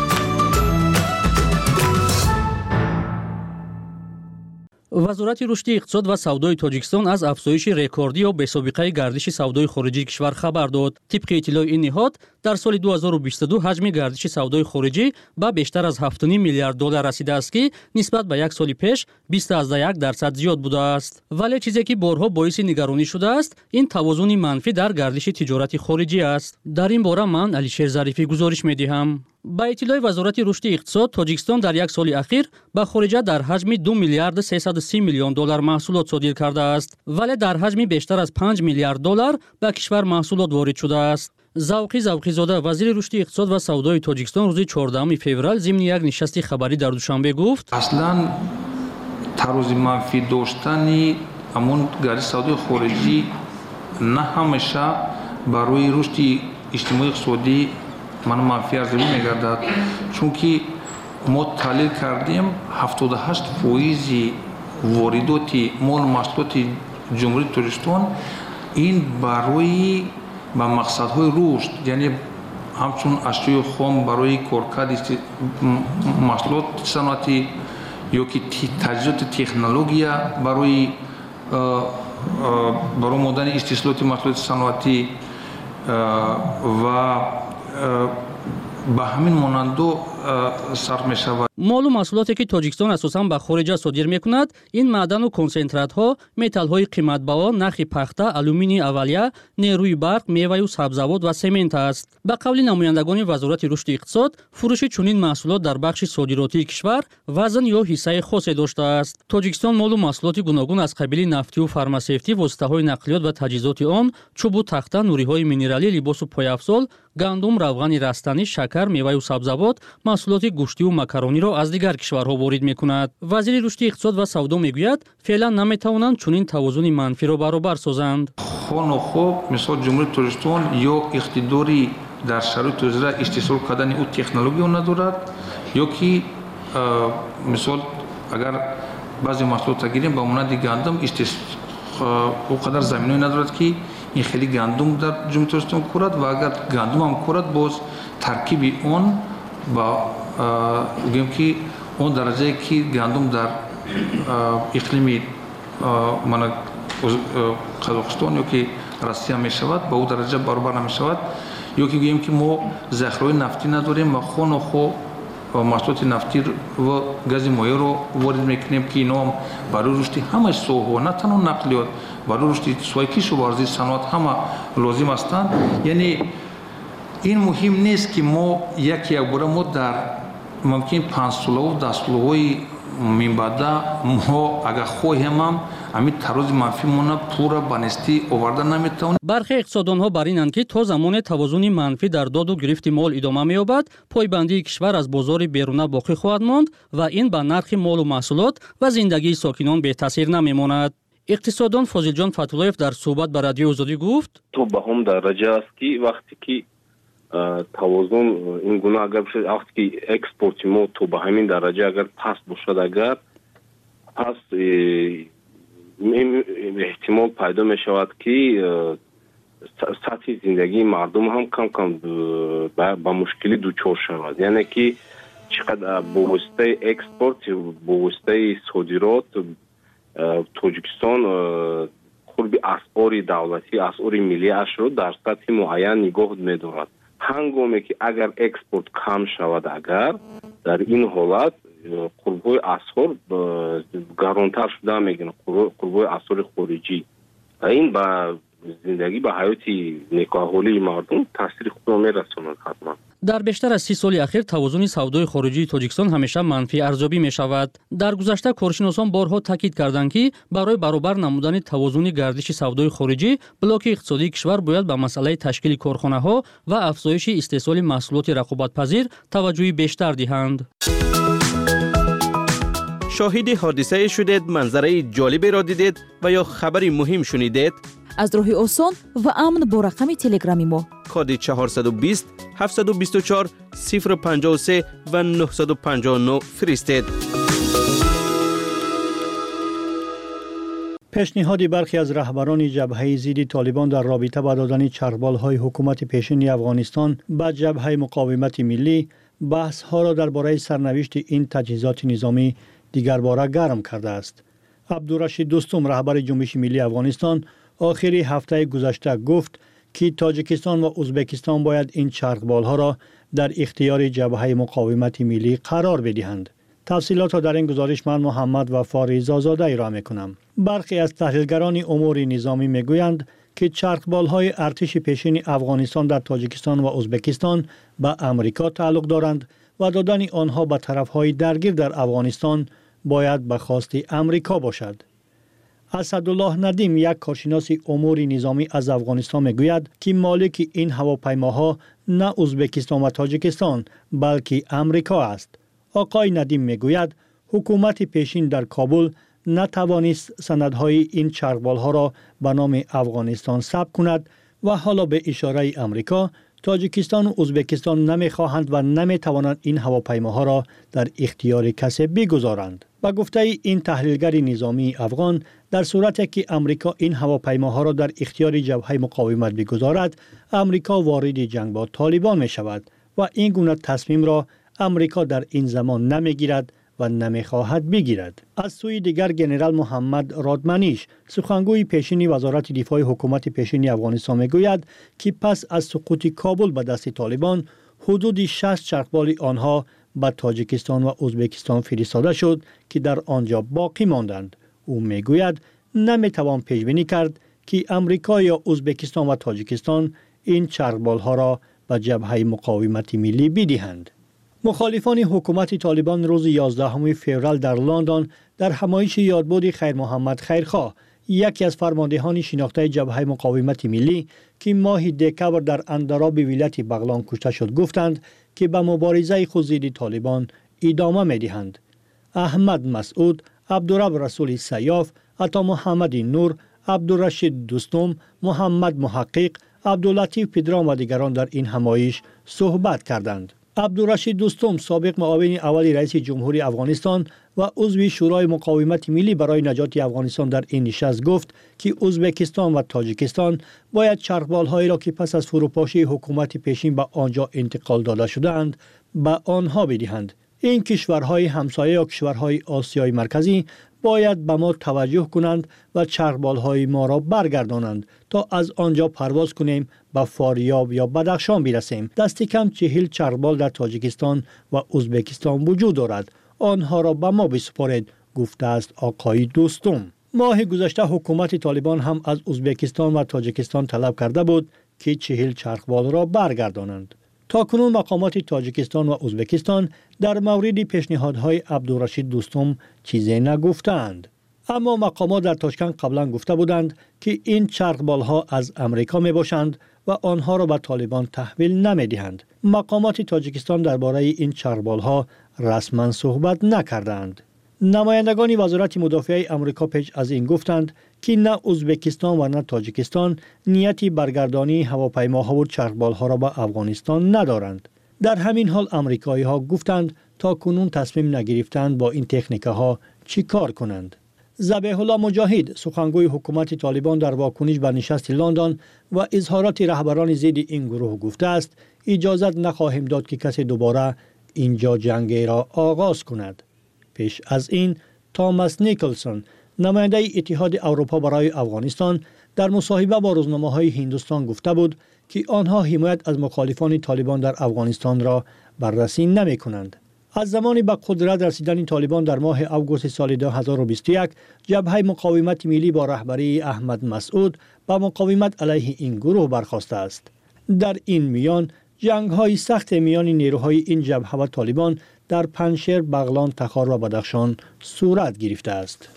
وزارت رشد اقتصاد و سودای تاجیکستان از افزایش رکوردی و بی‌سابقه گردش سودای خارجی کشور خبر داد. طبق اطلاع این نهاد در سال 2022 حجم گردش سودای خارجی به بیشتر از 7.5 میلیارد دلار رسیده است که نسبت به یک سال پیش 20.1% زیاد بوده است. ولی چیزی که بارها باعث نگرانی شده است این توازن منفی در گردش تجارت خارجی است. در این باره من علیشیر ظریفی گزارش می‌دهم. با اطلاع وزارت رشد اقتصاد تاجیکستان در یک سال اخیر به خارجه در حجم 2 میلیارد 330 میلیون دلار محصولات صادر کرده است ولی در حجم بیشتر از 5 میلیارد دلار به کشور محصولات وارد شده است. زوقی زاده وزیر رشد اقتصاد و سودای تاجیکستان روز 14 فوریه ضمن یک نشست خبری در دوشنبه گفت اصلا تراز منفی داشتن همون گردش سودای خارجی نه همیشه برای رشد اجتماعی اقتصادی من منفی ارزیابی می‌گردد چون که ما تحلیل کردیم 78% واردات مال محصولات جمهوری تاجیکستان این برای با مقصدهای رشد یعنی همچون اشیاء خام برای کارکرد محصولات صنعتی یا که تجهیزات تکنولوژی برای مدن استحصالات محصولات صنعتی و به همین مانند صرف می شود. مال و محصولاتی که تاجیکستان اساساً به خارج صادر میکند این معدن و کنسنترات ها، متال های قیمت‌بها، نخ پخته، آلومینی اولیه، نیروی برق، میوه و سبزیجات و سمنت است. به قول نمایندگان وزارت رشد اقتصاد، فروش چنین محصولات در بخش صادراتی کشور وزن یا حصه خاصی داشته است. تاجیکستان مال و محصولات گوناگون از قبیل نفتی و فارماسیوتی، واسطه‌های نقلیات و تجهیزات آن، چوب و تخته، نوری‌های مینرالی، لباس و پایافزال، گندم، روغن رستنی، شکر، میوه و سبزیجات، محصولات گوشتی و ماکارونی را از دیگر کشورها وارد می‌کند. وزیر رشد اقتصاد و سودا میگوید فعلا نمی‌توانند چنین توازن منفی را برابر سازند. خوب مثال جمهوری تاجیکستان یا اقتداری در شرایط اجرا استحصال کردن او تکنولوژی ندارد یا که مثال اگر بعضی محصولات گیریم با مانند گندم او قدر زمینی ندارد که این خیلی گندم در جمهوری تاجیکستان کورد و اگر گندم هم کورد باز ترکیب اون با گویم که اون درجه که گندم در اقلیم من قزاقستان یا که روسیه می شود با او درجه برابر نمی شود یا که گویم که ما ذخیره نفتی نداریم و خو محصولات نفتی و گاز مایع رو وارد میکنیم که اینا هم برای رشد همه سوها نه تنها نقلیات برای رشد سوی کشاورزی صنعت همه لازم هستند. یعنی این مهم نیست که ما یک باره ما در ممکن 5 ساله و 10 ساله‌های میبادا ما اگر خواهیم هم همین تراز منفی مونه پورا بانستی آوردن نمیتونه. برخی اقتصاددانها بر اینند که تا زمان توازن منفی در داد و گرفت مال ادامه می‌یابد، پایبندی کشور از بازار بیرونه باقی خواهد ماند و این به نرخ مال و محصولات و زندگی ساکنان به تاثیر نمیماند. اقتصاددان فاضل جان فتولایف در صحبت با رادیو آزادی گفت: تو به هم درجه است که وقتی که توازن این گونه اگر بشه وقتی که اکسپورت ما تو به همین درجه اگر پست باشد اگر پس احتمال پیدا می شود که سطح زندگی مردم هم کم کم با مشکلی دوچار شود. یعنی که چقدر با واسطه اکسپورت با واسطه صادرات تاجیکستان خود اسعار دولتی اسعار ملی اش رو در سطح معین نگاه می‌دارد. هنگامی که اگر اکسپورت کم شود اگر در این حالت قربای اسعار گارانتر شده میگن قربای اسعار خارجی این با زندگی با حیات نیکوحالی مردم تاثیر خود را میرساند. حتما در بیشتر از 30 سال اخیر توازن سودای خارجی تاجیکستان همیشه منفی ارزیابی می شود. در گذشته کارشناسان بارها تاکید کردند که برای برابر نمودن توازن گردش سودای خارجی بلاک اقتصادی کشور باید به مسئله تشکیل کارخانه ها و افزایش استحصال محصولات رقابت‌پذیر توجه بیشتر دهند. شاهد حادثه شدید، منظره جالبی را دیدید و یا خبری مهم شنیدید؟ از راه آسان و امن با رقم تلگرامی ما کد 420 724 053 و 959 فرستید. پیشنهاد برخی از رهبران جبهه ضد طالبان در رابطه با دادن چرخبال‌های حکومت پیشین افغانستان به جبهه مقاومت ملی بحث ها را درباره سرنوشت این تجهیزات نظامی دیگر باره گرم کرده است. عبدالرشید دوستم رهبر جنبش ملی افغانستان آخری هفته گذشته گفت که تاجیکستان و ازبکستان باید این چرخبال‌ها را در اختیار جبهه مقاومت ملی قرار بدهند. تفصیلات را در این گزارش من محمد وفا زاده ارائه می‌کنم. برخی از تحلیلگران امور نظامی می‌گویند که چرخبال‌های ارتش پیشین افغانستان در تاجیکستان و ازبکستان به امریکا تعلق دارند و دادن آنها به طرف‌های درگیر در افغانستان باید به خواست امریکا باشد. اسدالله ندیم یک کارشناس امور نظامی از افغانستان میگوید که مالک این هواپیماها نه ازبکستان و تاجیکستان بلکه امریکا است. آقای ندیم میگوید حکومت پیشین در کابل نتوانست سندهای این چرخبال‌ها را به نام افغانستان ثبت کند و حالا به اشاره امریکا تاجیکستان و ازبکستان نمیخواهند و نمیتوانند این هواپیماها را در اختیار کسی بگذارند. با گفته این تحلیلگر نظامی افغان، در صورتی که امریکا این هواپیماها را در اختیار جبهه مقاومت بگذارد، امریکا وارد جنگ با طالبان می شود و این گونه تصمیم را امریکا در این زمان نمیگیرد و نمیخواهد بگیرد. از سوی دیگر جنرال محمد رادمنیش سخنگوی پیشین وزارت دفاع حکومت پیشین افغانستان میگوید که پس از سقوط کابل به دست طالبان حدود 60 چرخبال آنها به تاجیکستان و ازبکستان فرستاده شد که در آنجا باقی ماندند. او میگوید نمیتوان پیش بینی کرد که امریکا یا ازبکستان و تاجیکستان این چرخبال‌ها را به جبهه مقاومت ملی بدهند. مخالفان حکومت طالبان روز 11 فوریه در لندن در همایش یادبود خیر محمد خیرخواه، یکی از فرماندهان شناخته جبهه مقاومت ملی که ماه دکبر در اندراب ولایت بغلان کشته شد، گفتند که به مبارزه خود ضد طالبان ادامه می‌دهند. احمد مسعود، عبدالرب رسول سیاف، عطا محمد نور، عبدالرشید دوستم، محمد محقق، عبداللطیف پدرام و دیگران در این همایش صحبت کردند. عبدالرشید دوستم، سابق معاون اول رئیس جمهوری افغانستان و عضو شورای مقاومت ملی برای نجات افغانستان در این نشست گفت که ازبکستان و تاجیکستان باید چرخبال‌هایی را که پس از فروپاشی حکومت پیشین به آنجا انتقال داده شده‌اند به آنها بدهند. این کشورهای همسایه یا کشورهای آسیای مرکزی باید به ما توجه کنند و چرخبال‌های ما را برگردانند تا از آنجا پرواز کنیم به فاریاب یا بدخشان برسیم. دست کم 40 چرخبال در تاجیکستان و ازبکستان وجود دارد. آنها را به ما بسپارید، گفته است آقای دوستم. ماه گذشته حکومت طالبان هم از ازبکستان و تاجیکستان طلب کرده بود که 40 چرخبال را برگردانند. تاکنون مقامات تاجیکستان و ازبکستان در مورد پیشنهادهای عبدالرشید دوستم چیزی نگفتند. اما مقامات در تاشکند قبلا گفته بودند که این چرخبال‌ها از امریکا می باشند و آنها را به طالبان تحویل نمی دهند. مقامات تاجیکستان درباره این چرخبال‌ها رسما صحبت نکردند. نمایندگان وزارت مدافعه امریکا پیش از این گفتند که نه ازبکستان و نه تاجیکستان نیتی برگردانی هواپیماها و چرخبال‌ها را به افغانستان ندارند. در همین حال امریکایی‌ها گفتند تا کنون تصمیم نگرفتند با این تکنیک‌ها چی کار کنند. ذبیح الله مجاهد، سخنگوی حکومت طالبان، در واکنش به نشست لندن و اظهارات رهبران ضد این گروه گفته است اجازت نخواهیم داد که کسی دوباره اینجا جنگ را آغاز کند. پیش از این توماس نیکلسون، نماینده اتحاد اروپا برای افغانستان، در مصاحبه با روزنامه‌های هندوستان گفته بود که آنها حمایت از مخالفان طالبان در افغانستان را بررسی نمی‌کنند. از زمانی به قدرت رسیدن طالبان در ماه اوگوست سال 2021 جبهه مقاومت ملی با رهبری احمد مسعود به مقاومت علیه این گروه برخاسته است. در این میان جنگ‌های سخت میان نیروهای این جبهه و طالبان در پنشیر، بغلان، تخار و بدخشان صورت گرفته است.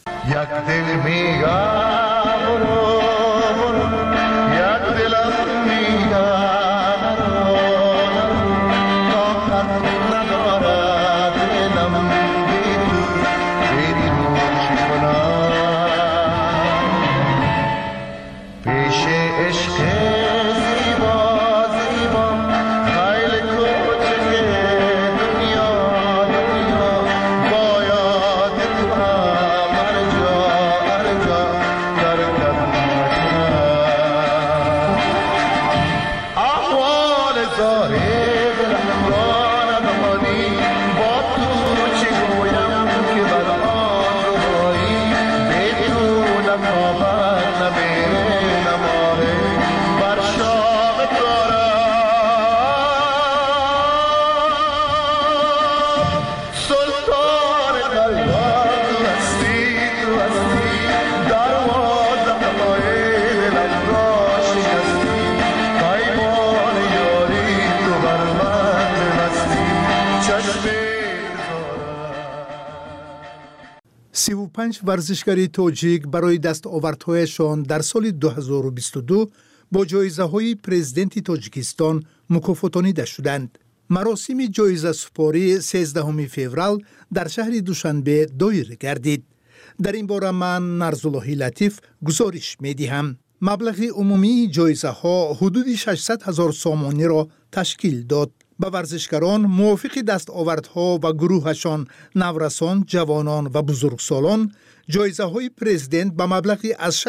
پنج ورزشکاری تاجیک برای دستاوردهایشان در سال 2022 با جایزه‌های پرزیدنت تاجیکستان مکافاتانیده شدند. مراسم جایزه سپاری 13 فوریه در شهر دوشنبه دایر گردید. در این باره من نرزالله لطیف گزارش می‌دهم. مبلغ عمومی جایزه ها حدود 600,000 سامانی را تشکیل داد. به ورزشکاران موافق دستاوردها و گروهشان نورسان، جوانان و بزرگسالان جایزه های پرزیدنت به مبلغی از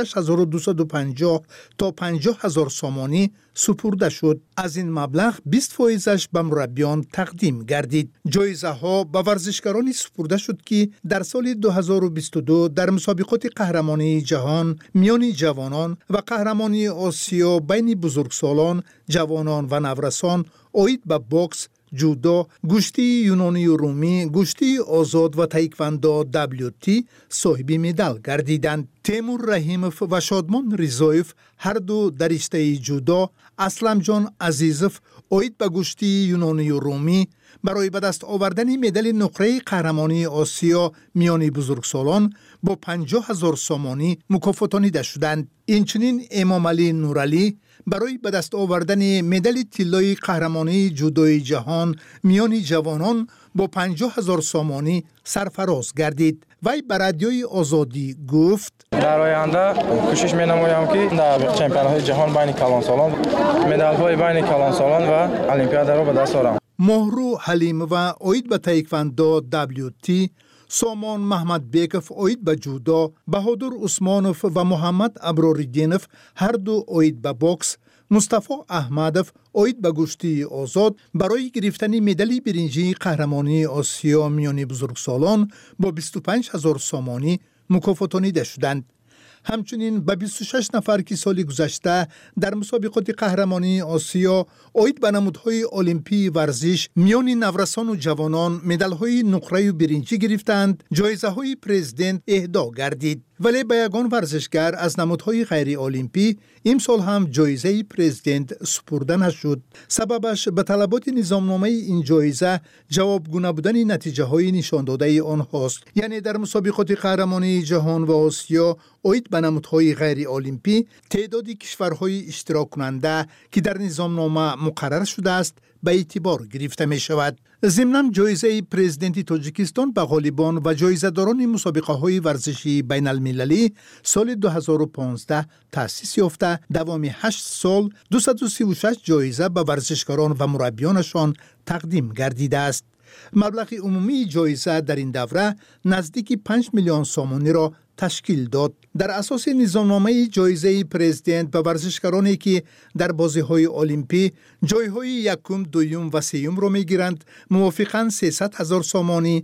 6,250 تا 50,000 سامانی سپرده شد. از این مبلغ 20% به مربیان تقدیم گردید. جایزه ها به ورزشکارانی سپرده شد که در سال 2022 در مسابقات قهرمانی جهان میان جوانان و قهرمانی آسیا بین بزرگسالان، جوانان و نورسان، عاید به باکس جودو، گشتی یونانی و رومی، گشتی آزاد و تایکواندو WT صاحب مدال گردیدند. تیمور رحیموف و شادمان رضایف هر دو در رشته جودو، اسلم جان عزیزوف اوید به گشتی یونانی و رومی برای به دست آوردن مدال نقره قهرمانی آسیا میان بزرگسالان با 50,000 سامانی مکافاتانیده شدند. اینچنین امام علی نورعلی برای به دست آوردن مدال طلای قهرمانی جودوی جهان میان جوانان با 50,000 سامانی سرفراز گردید. وی به رادیوی آزادی گفت: در آینده کوشش می‌نمایم که در چمپیونات جهان بین کلانسالان مدال‌های بین کلانسالان و المپیاد را به دست آورم. مهرو حلیم و اوید به تایکواندو WT، سامان محمد بیکف اوید به جودو، بهادر عثمانوف و محمد ابراریدینوف هر دو اوید به بوکس، مصطفی احمدوف اوید به گشتی آزاد برای گرفتن مدال برنجی قهرمانی آسیا میان بزرگسالان با 25,000 سامانی مکافاتانیده شدند. همچنین به 26 نفر که سال گذشته در مسابقات قهرمانی آسیا اوید به نمودهای المپی ورزش میان نورسان و جوانان مدال‌های نقره و برنجی گرفتند، جایزه‌های پرزیدنت اهدا گردید. ولی به یگان ورزشگر از نمودهای غیر المپی امسال هم جایزه پرزیدنت سپرده نشد. سببش به طلبات نظامنامه این جایزه جوابگو نبودن نتیجه های نشان داده آنهاست. یعنی در مسابقات قهرمانی جهان و آسیا اوید به نمودهای غیر المپی تعداد کشورهای اشتراک کننده که در نظامنامه مقرر شده است به اعتبار گرفته می شود. ضمناً جایزه پرزیدنت تاجیکستان به غالبان و جایزه‌داران مسابقه های ورزشی بین المللی سال 2015 تأسیس یافته، دوام 8 سال 236 جایزه به ورزشکاران و مربیانشان تقدیم گردیده است. مبلغ عمومی جایزه در این دوره نزدیک 5 میلیون سامانی را تشکیل داد. در اساس نظامنامه جایزه پرزیدنت به ورزشکارانی که در بازی‌های المپی جایهای یکم، دوم و سوم را می‌گیرند موافقاً 300,000 سامانی،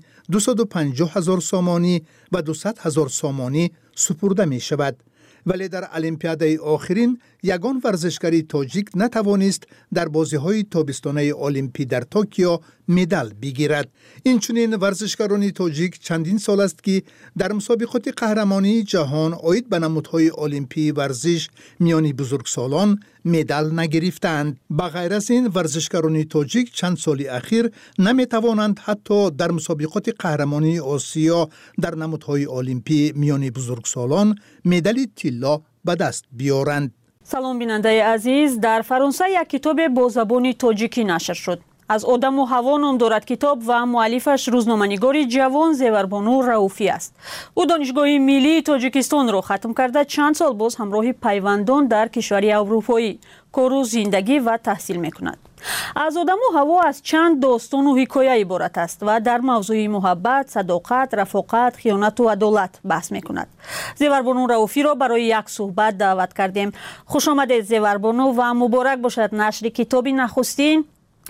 250,000 سامانی و 200,000 سامانی سپرده می شود. ولی در المپیاد آخرین یگان ورزشکاری تاجیک نتوانست در بازی‌های تابستانه المپی در توکیو مدال بگیرد. اینچنین ورزشکاران تاجیک چندین سال است که در مسابقات قهرمانی جهان اوید به نمودهای المپی ورزش میان بزرگسالان مدال نگرفتند. بغیر از این ورزشکاران تاجیک چند سال اخیر نمیتوانند حتی در مسابقات قهرمانی آسیا در نمودهای المپی میان بزرگسالان مدال طلا به دست بیارند. سلام بیننده عزیز، در فرانسه یک کتاب با زبان تاجیکی نشر شد. از آدم و هوا نام دارد کتاب و مؤلفش روزنامه‌نگاری جوان زیوربانو رئوفی است. او دانشگاه ملی تاجیکستان را ختم کرده چند سال باز همراه پیوندان در کشوری اروپایی کار و زندگی و تحصیل می‌کند. از آدم و هوا از چند داستان و حکایه عبارت است و در موضوع محبت، صداقت، رفاقت، خیانت و عدالت بحث می‌کند. زیوربانو رئوفی را برای یک صحبت دعوت کردیم. خوش آمدید زیوربانو و مبارک باشد نشر کتاب نخستین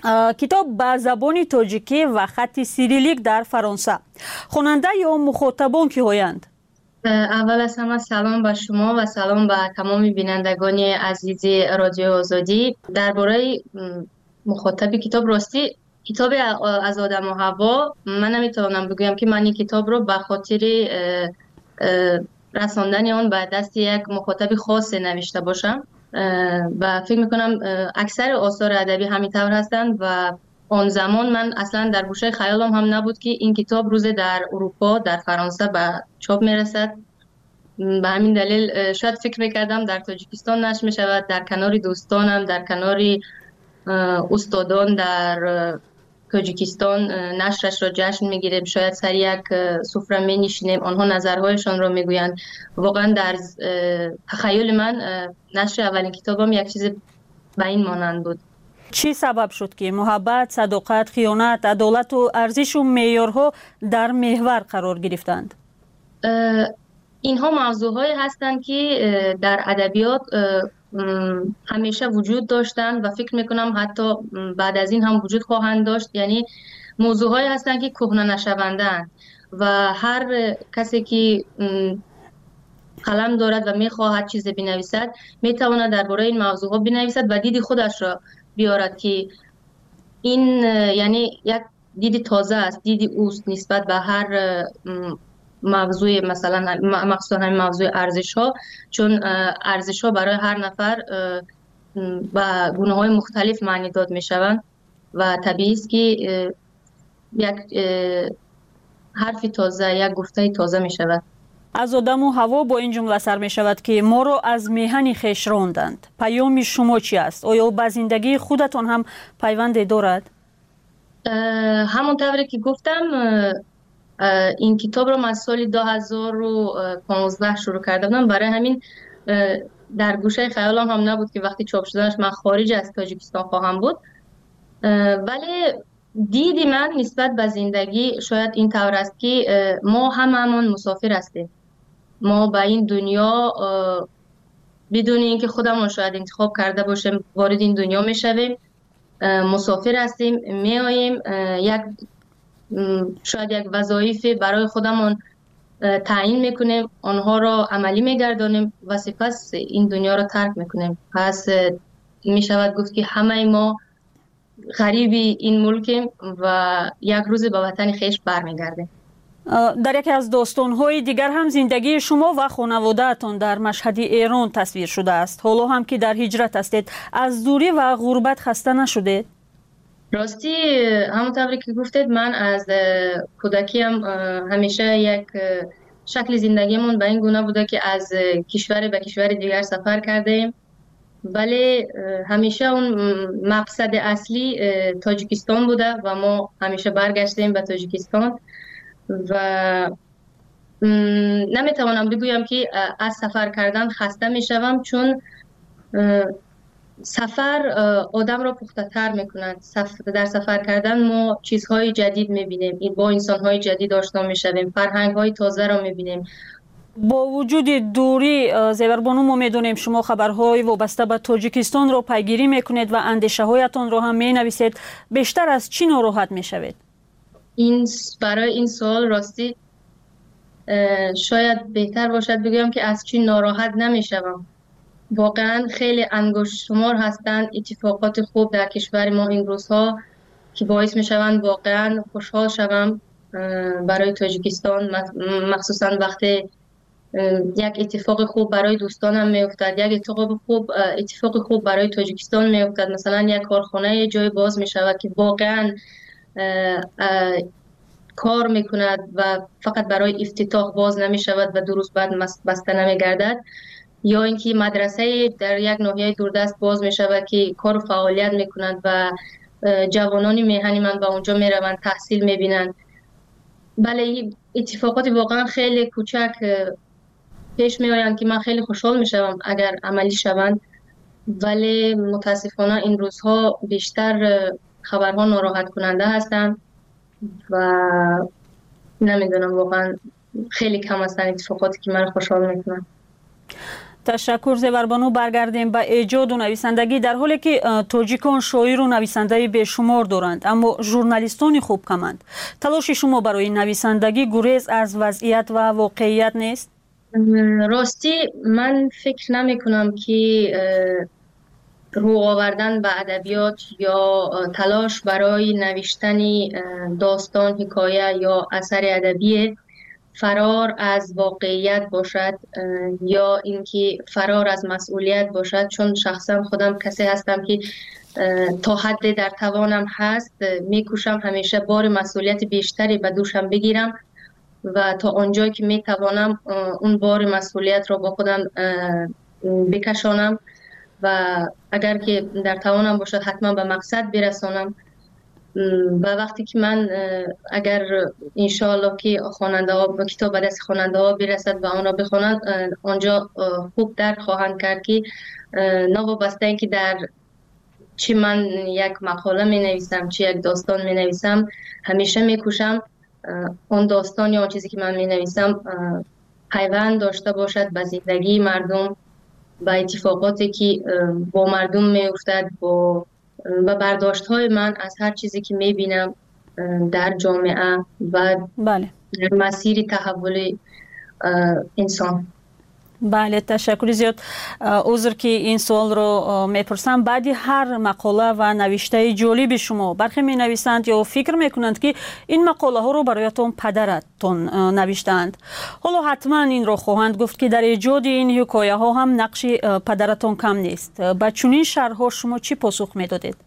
کتاب به زبان تاجیکی و خط سیریلیک در فرانسه. خواننده یا مخاطبان کی هستند؟ اول از همه سلام به شما و سلام به تمام بینندگان عزیز رادیو آزادی. درباره مخاطب کتاب، راستی کتاب از آدم و هوا من نمیتونم بگویم که من این کتاب رو به خاطر رساندن آن به دست یک مخاطب خاص نوشته باشم و فکر میکنم اکثر آثار ادبی همین طور هستند و آن زمان من اصلا در گوشه خیالم هم نبود که این کتاب روز در اروپا، در فرانسه به چاپ میرسد. به همین دلیل شاید فکر میکردم در تاجیکستان نشر میشود، در کنار دوستانم، در کنار استادان در تاجیکستان نشرش را جشن میگیریم، شاید سر یک سفره می نشینیم، آنها نظرهایشان را میگویند. واقعا در تخیل من نشر اولین کتابم یک چیز به این مانند بود. چی سبب شد که محبت، صداقت، خیانت، عدالت و ارزش و معیارها در محور قرار گرفتند؟ اینها موضوعهایی هستند که در ادبیات همیشه وجود داشتند و فکر میکنم حتی بعد از این هم وجود خواهند داشت. یعنی موضوعهایی هستند که کهنه نشوندند و هر کسی که قلم دارد و میخواهد چیز بنویسد میتواند درباره این موضوعها بنویسد و دید خودش را بیارد که این یعنی یک دید تازه است، دید اوست نسبت به هر موضوع، مثلا مخصوصا همین موضوع ارزش ها، چون ارزش ها برای هر نفر با گونه های مختلف معنی داد می شوند و طبیعی است که یک حرف تازه، یک گفته تازه می شود. از آدم و هوا با این جمله سر می شود که ما را از میهن خویش راندند. پیام شما چی است؟ آیا به زندگی خودتان هم پیوند دارد؟ همونطوری که گفتم، این کتاب را من سال 2015 شروع کرده بودم. برای همین در گوشه خیالم هم نبود که وقتی چاپ شدنش من خارج از تاجیکستان خواهم بود. ولی دیدی من نسبت به زندگی شاید این طور است که ما هممون مسافر هستیم. ما به این دنیا بدون اینکه خودمون شاید انتخاب کرده باشیم وارد این دنیا میشویم. مسافر هستیم، میاییم، شاید یک وظایفی برای خودمون تعیین میکنیم، آنها را عملی میگردانیم و سپس این دنیا را ترک میکنیم. پس میشود گفت که همه ما غریبی این ملکیم و یک روز به وطن خویش برمیگردیم. در یکی از داستان‌های دیگر هم زندگی شما و خانواده‌تان در مشهد ایران تصویر شده است. حالا هم که در هجرت هستید، از دوری و غربت خسته نشدید؟ راستی همونطوری که گفتید، من از کودکیم همیشه یک شکل زندگیمون به این گونه بوده که از کشور به کشور دیگر سفر کردیم، ولی همیشه اون مقصد اصلی تاجیکستان بوده و ما همیشه برگشتیم به تاجیکستان و نمیتوانم بگویم که از سفر کردن خسته میشوم، چون سفر آدم را پخته تر میکنند. در سفر کردن ما چیزهای جدید میبینیم، با انسانهای جدید آشنا میشویم، فرهنگهای تازه را میبینیم. با وجود دوری زیوربانو، ما میدونیم شما خبرهای وابسته به تاجیکستان را پیگیری میکنید و اندیشه هایتان را هم مینویسید. بیشتر از چی ناراحت میشوید؟ برای این سوال راستی شاید بهتر باشد بگویم که از چی ناراحت نمیشوم. واقعا خیلی انگشت شمار هستند اتفاقات خوب در کشور ما این روزها که باعث میشوند واقعا خوشحال شوم برای تاجیکستان، مخصوصا وقتی یک اتفاق خوب برای دوستانم میافتد، یک اتفاق خوب برای تاجیکستان میافتد. مثلا یک کارخانه یه جای باز میشود که واقعا کار میکند و فقط برای افتتاح باز نمیشود و 2 روز بعد بسته نمیگردد، یا اینکه مدرسه در یک ناحیه دوردست باز میشود که کار و فعالیت میکنند و جوانان میهن من به اونجا میروند، تحصیل میبینند. بله، اتفاقات واقعا خیلی کوچک پیش میآیند که من خیلی خوشحال میشوم اگر عملی شوند، ولی متاسفانه این روزها بیشتر خبرها ناراحت کننده هستند و نمیدونم، واقعا خیلی کم هستند اتفاقاتی که من خوشحال میکنم. تشکر زیوربانو. برگردیم به ایجاد و نویسندگی. در حالی که تاجیکان شاعر و نویسنده بیشمار دارند، اما ژورنالیستان خوب کمند. تلاش شما برای نویسندگی گریز از وضعیت و واقعیت نیست؟ راستی من فکر نمی کنم که رو آوردن به ادبیات یا تلاش برای نوشتن داستان، حکایه یا اثر ادبی فرار از واقعیت باشد یا اینکه فرار از مسئولیت باشد، چون شخصا خودم کسی هستم که تا حد در توانم هست میکوشم همیشه بار مسئولیت بیشتری به دوشم بگیرم و تا آنجایی که میتوانم اون بار مسئولیت را با خودم بکشانم و اگر که در توانم باشد حتما به مقصد برسانم. و وقتی که من اگر انشاءالله که خواننده ها کتاب به دست خواننده ها برسد و آن را بخوانند، آنجا خوب درک خواهند کرد که نوابسته اینکه در چی من یک مقاله می نویسم، چی یک داستان می نویسم، همیشه می کوشم اون داستان یا اون چیزی که من می نویسم پیوند داشته باشد به زندگی مردم، با اتفاقاتی که با مردم می افتد، با برداشت های من از هر چیزی که می بینم در جامعه و بله. مسیر تحول انسان. بله تشکر زیاد. عذر که این سوال رو میپرسم. بعدی هر مقاله و نوشته جالب شما برخی می نویسند یا فکر میکنند که این مقاله ها رو برایتون پدرتون نوشتند. حالا حتما این رو خواهند گفت که در ایجاد این حکایه ها هم نقش پدرتون کم نیست. با چنین شرح ها شما چی پاسخ میدادید؟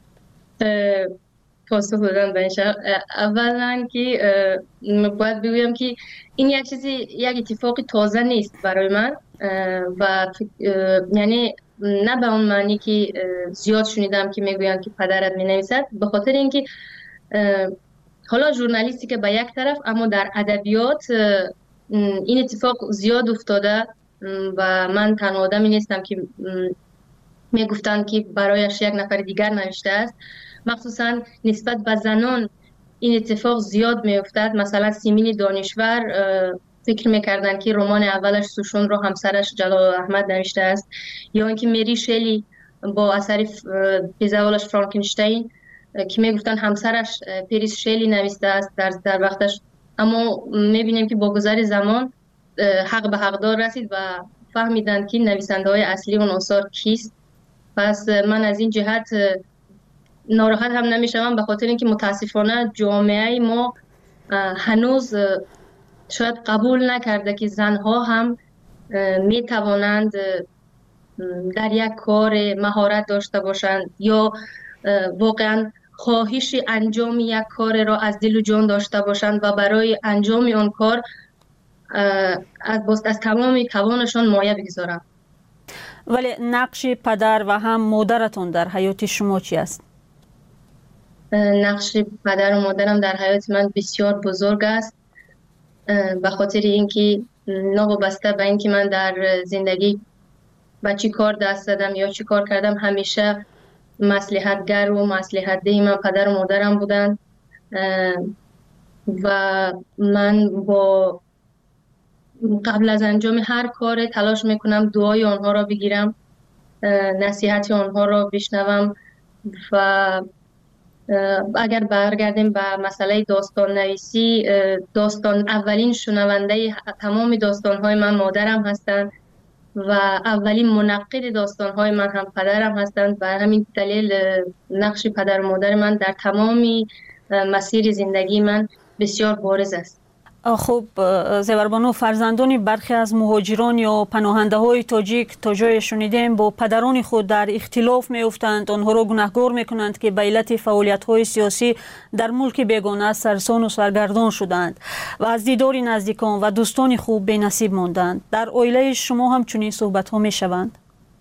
پاسخ دادن به این شرح اولا که باید بگویم که این یک اتفاق تازه نیست برای من و یعنی نه به اون معنی که زیاد شنیدم که میگویند که پدرت می نویسد، به خاطر اینکه حالا ژورنالیستی که به یک طرف، اما در ادبیات این اتفاق زیاد افتاده و من تنها آدمی نیستم که میگفتند که برایش یک نفر دیگر نوشته است. مخصوصا نسبت به زنان این اتفاق زیاد میافتد. مثلا سیمین دانشور فکر میکردن که رمان اولش سوشون رو همسرش جلال احمد نوشته است، یا اینکه مری شلی با اثر پزوالش فرانکنشتین که میگفتن همسرش پریس شلی نوشته است در وقتش. اما میبینیم که با گذر زمان حق به حقدار رسید و فهمیدن که نویسنده های اصلی اون آثار کیست. پس من از این جهت ناراحت هم نمیشم، به خاطر اینکه متاسفانه جامعه ما هنوز شاید قبول نکرده که زنها هم می توانند در یک کار مهارت داشته باشند یا واقعا خواهش انجام یک کار را از دل و جان داشته باشند و برای انجام آن کار از تمام توانشان مایه بگذارند. ولی نقش پدر و هم مادرتون در حیات شما چی است؟ نقش پدر و مادرم در حیات من بسیار بزرگ است، به خاطر اینکه نابسته به اینکه من در زندگی به چی کار دست دادم یا چی کار کردم، همیشه مصلحتگر و مصلحت ده من پدر و مادرم بودن و من با قبل از انجام هر کار تلاش میکنم دعای آنها را بگیرم، نصیحت آنها را بشنوم. و اگر برگردیم به مسئله داستان نویسی، اولین شنونده تمام داستان‌های من مادرم هستند و اولین منقد داستان‌های من هم پدرم هستند. بر همین دلیل نقش پدر و مادر من در تمام مسیر زندگی من بسیار بارز است. خب زیوربانو، فرزندان برخی از مهاجران یا پناهنده های تاجیک تا جای شنیدیم با پدران خود در اختلاف می افتند، آنها را گناهکار می کنند که به علت فعالیت های سیاسی در ملک بیگانه سرسان و سرگردان شدند و از دیدار نزدیکان و دوستان خوب بی نصیب ماندند. در عائله شما هم چنین صحبت ها می شوند؟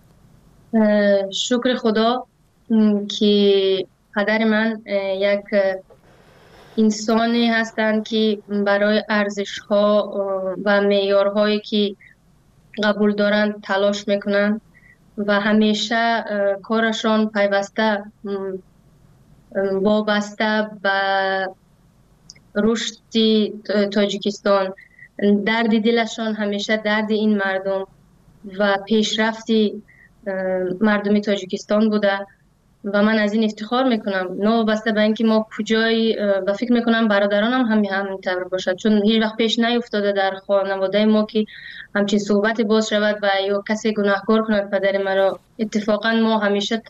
شکر خدا که پدر من یک انسانی هستند که برای ارزش‌ها و معیارهایی که قبول دارند تلاش میکنند و همیشه کارشان پیوسته وابسته به رشد تاجیکستان، درد دلشان همیشه درد این مردم و پیشرفتی مردم تاجیکستان بوده و من از این افتخار میکنم. نوابسته به اینکه ما کجای و فکر میکنم برادرانم همینطور باشد، چون هیچ وقت پیش نیفتاده در خانواده ما که همچین صحبت باز شود و یا کسی گناهکار کند پدر مرا. اتفاقا ما همیشه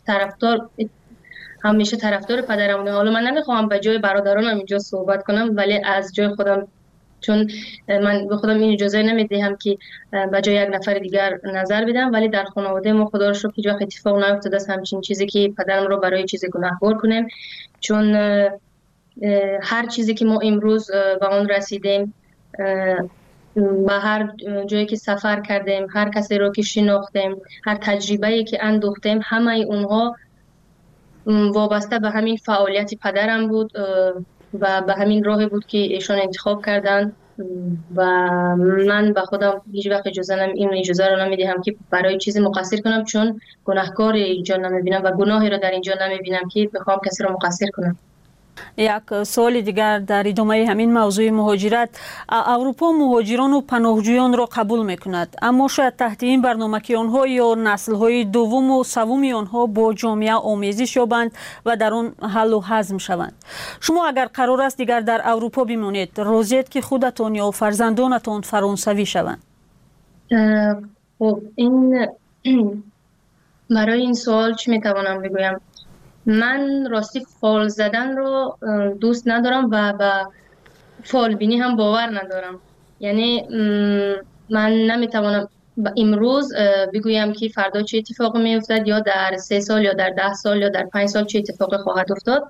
طرفدار پدرم. حالا من نمیخوام به جای برادرانم اینجا صحبت کنم، ولی از جای خودم، چون من به خودم این اجازه نمیدهم که به جای یک نفر دیگر نظر بدم، ولی در خانواده ما خدا رو شکر هیچ وقت اتفاق نیفتاده است همچین چیزی که پدرم رو برای چیز گناهکار کنیم. چون هر چیزی که ما امروز به اون رسیدیم، به هر جایی که سفر کردیم، هر کسی رو که شناختیم، هر تجربه‌ای که اندوختیم، همه اونها وابسته به همین فعالیت پدرم بود و به همین راهی بود که ایشان انتخاب کردن و من به خودم هیچ وقت اجازه رو نمیدهم که برای چیزی مقصر کنم، چون گناهکار اینجا نمیبینم و گناهی رو در اینجا نمیبینم که بخوام کسی رو مقصر کنم. یک سوال دیگر در ادامه همین موضوع مهاجرت. اروپا مهاجران و پناهجویان را قبول میکند، اما شاید تحت این برنامه که آنها یا نسل‌های دوم و سوم آنها با جامعه آمیزش یابند و در آن حل و هضم شوند. شما اگر قرار است دیگر در اروپا بمانید، راضیید که خودتان یا فرزندانتان فرانسوی شوند؟ خب این برای این سوال چی میتوانم بگویم؟ من راستی فال زدن رو دوست ندارم و به فال بینی هم باور ندارم. یعنی من نمیتوانم امروز بگویم که فردا چه اتفاقی میافتد یا در 3 سال یا در 10 سال یا در 5 سال چه اتفاقی خواهد افتاد،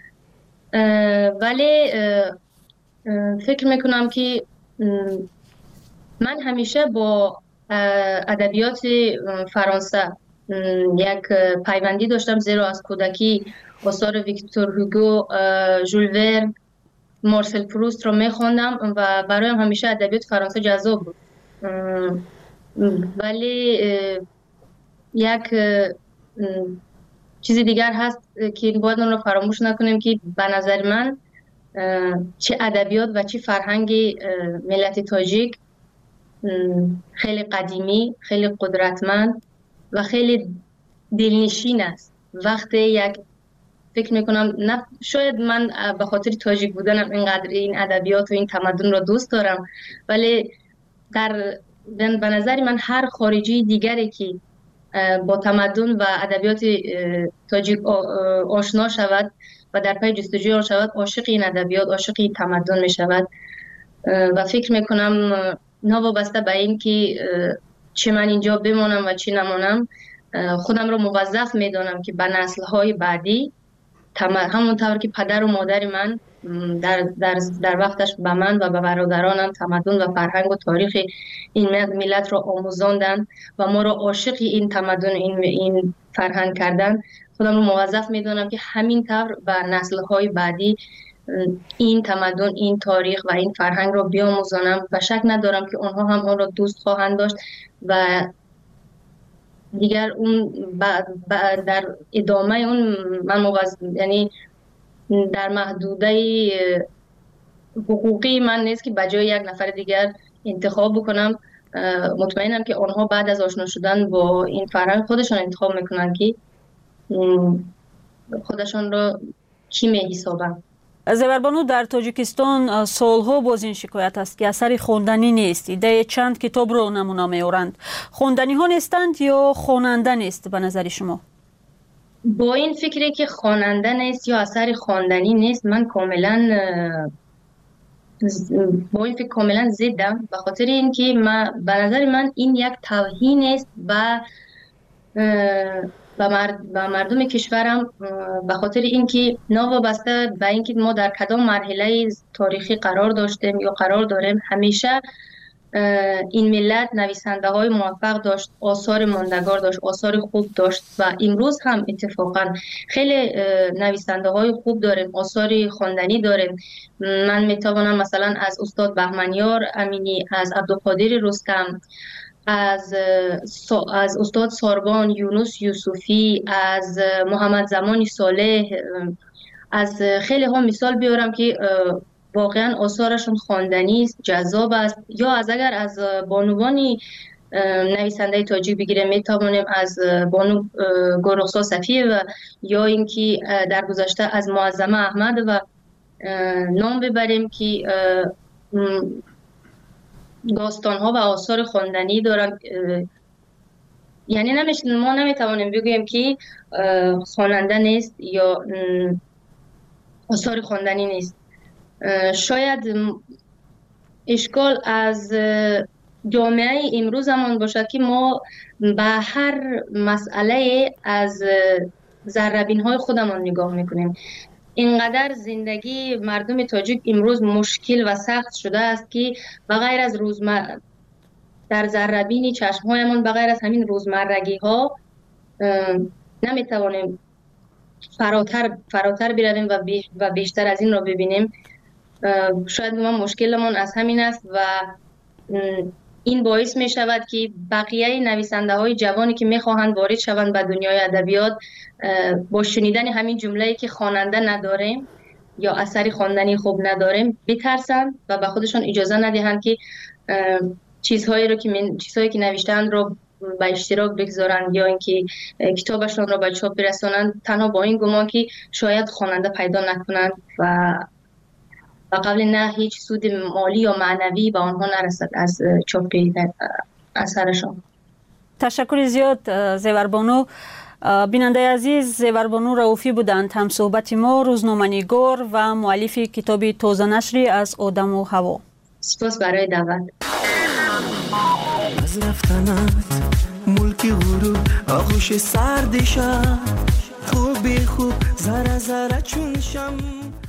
ولی فکر میکنم که من همیشه با ادبیات فرانسه یک پیوندی داشتم، زیرا از کودکی آثار ویکتور هوگو، ژول ورن، مارسل پروست رو میخوندم و برایم همیشه ادبیات فرانسه جذاب بود. ولی یک چیز دیگر هست که باید اون رو فراموش نکنیم که به نظر من چه ادبیات و چه فرهنگ ملت تاجیک خیلی قدیمی، خیلی قدرتمند و خیلی دلنشین است. وقتی یک فکر میکنم نه شاید من به خاطر تاجیک بودنم اینقدر این ادبیات و این تمدن رو دوست دارم، ولی به نظر من هر خارجی دیگری که با تمدن و ادبیات تاجیک آشنا شود و در پی جستجوی آن شود، عاشق این ادبیات، عاشق این تمدن می شود و فکر میکنم نوابسته به این که چه من اینجا بمانم و چه نمانم، خودم رو موظف میدانم که به نسل‌های بعدی همونطور که پدر و مادر من در وقتش به من و به برادرانم تمدن و فرهنگ و تاریخ این ملت را آموزاندن و ما را عاشق این تمدن این فرهنگ کردن، خودم رو موظف میدونم که همینطور به نسل‌های بعدی این تمدن، این تاریخ و این فرهنگ را بیاموزانم و شک ندارم که آنها هم آن را دوست خواهند داشت و دیگر اون در ادامه اون من یعنی در محدوده حقوقی من نیست که بجای یک نفر دیگر انتخاب بکنم. مطمئنم که آنها بعد از آشنا شدن با این فرهنگ خودشان انتخاب میکنن که خودشان را کی می‌حسابند. زیوربانو، در تاجیکستان سالها باز این شکایت است که اثر خواندنی نیست. ایده چند کتاب رو نمونه می‌آورند. خواندنی ها نیستند یا خواننده نیست به نظر شما؟ با این فکری که خواننده نیست یا اثر خواندنی نیست، من کاملا با این فکر کاملا ضدم، به خاطر اینکه به نظر من این یک توهین است و مردم کشورم، به خاطر اینکه نوابسته به اینکه ما در کدام مرحله تاریخی قرار داشتیم یا قرار داریم، همیشه این ملت نویسنده های موفق داشت، آثار ماندگار داشت، آثار خوب داشت و امروز هم اتفاقا خیلی نویسنده های خوب داریم، آثار خواندنی داریم. من میتوانم مثلا از استاد بهمنیار امینی، از عبدالقادر رستم، از استاد ساربان یونس یوسفی، از محمد زمانی صالح، از خیلی ها مثال بیارم که واقعا آثارشون خواندنی است، جذاب است. یا اگر از بانوانی نویسنده تاجیک بگیریم، میتوانیم از بانو گلرخسار صفیه و یا اینکه در گذشته از معظمه احمد و نام ببریم که داستان ها و آثار خواندنی دارن. یعنی ما نمیتوانیم بگوییم که خواننده نیست یا آثار خواندنی نیست. شاید اشکال از جامعه امروزمان باشد که ما به هر مسئله از ذره‌بین های خودمان نگاه میکنیم. اینقدر زندگی مردم تاجیک امروز مشکل و سخت شده است که بغیر از در ذره‌بین چشمهایمان، بغیر از همین روزمرگی ها نمیتوانیم فراتر برویم و بیشتر از این را ببینیم. شاید ما مشکلمون از همین است و این باعث می شود که بقیه نویسنده های جوانی که میخواهند وارد شوند به دنیای ادبیات با شنیدن همین جمله که خواننده نداریم یا اثری خواندنی خوب نداریم بترسند و به خودشان اجازه ندهند که چیزهایی که نوشتند رو به اشتراک بگذارند یا اینکه کتابشان رو به چاپ برسانند، تنها با این گمان که شاید خواننده پیدا نکنند و قبل نه هیچ سود مالی یا معنوی به آنها نرسد از چاپ اثرشون. تشکر زیاد زیوربانو. بیننده عزیز، زیوربانو رؤوفی بودند هم صحبت ما، روزنامه‌نگار و مؤلف کتاب تازه نشری از آدم و هوا. سپاس برای دعوت. از رفتنت ملک غرور آغوش سردشم خوب ذره ذره چون شم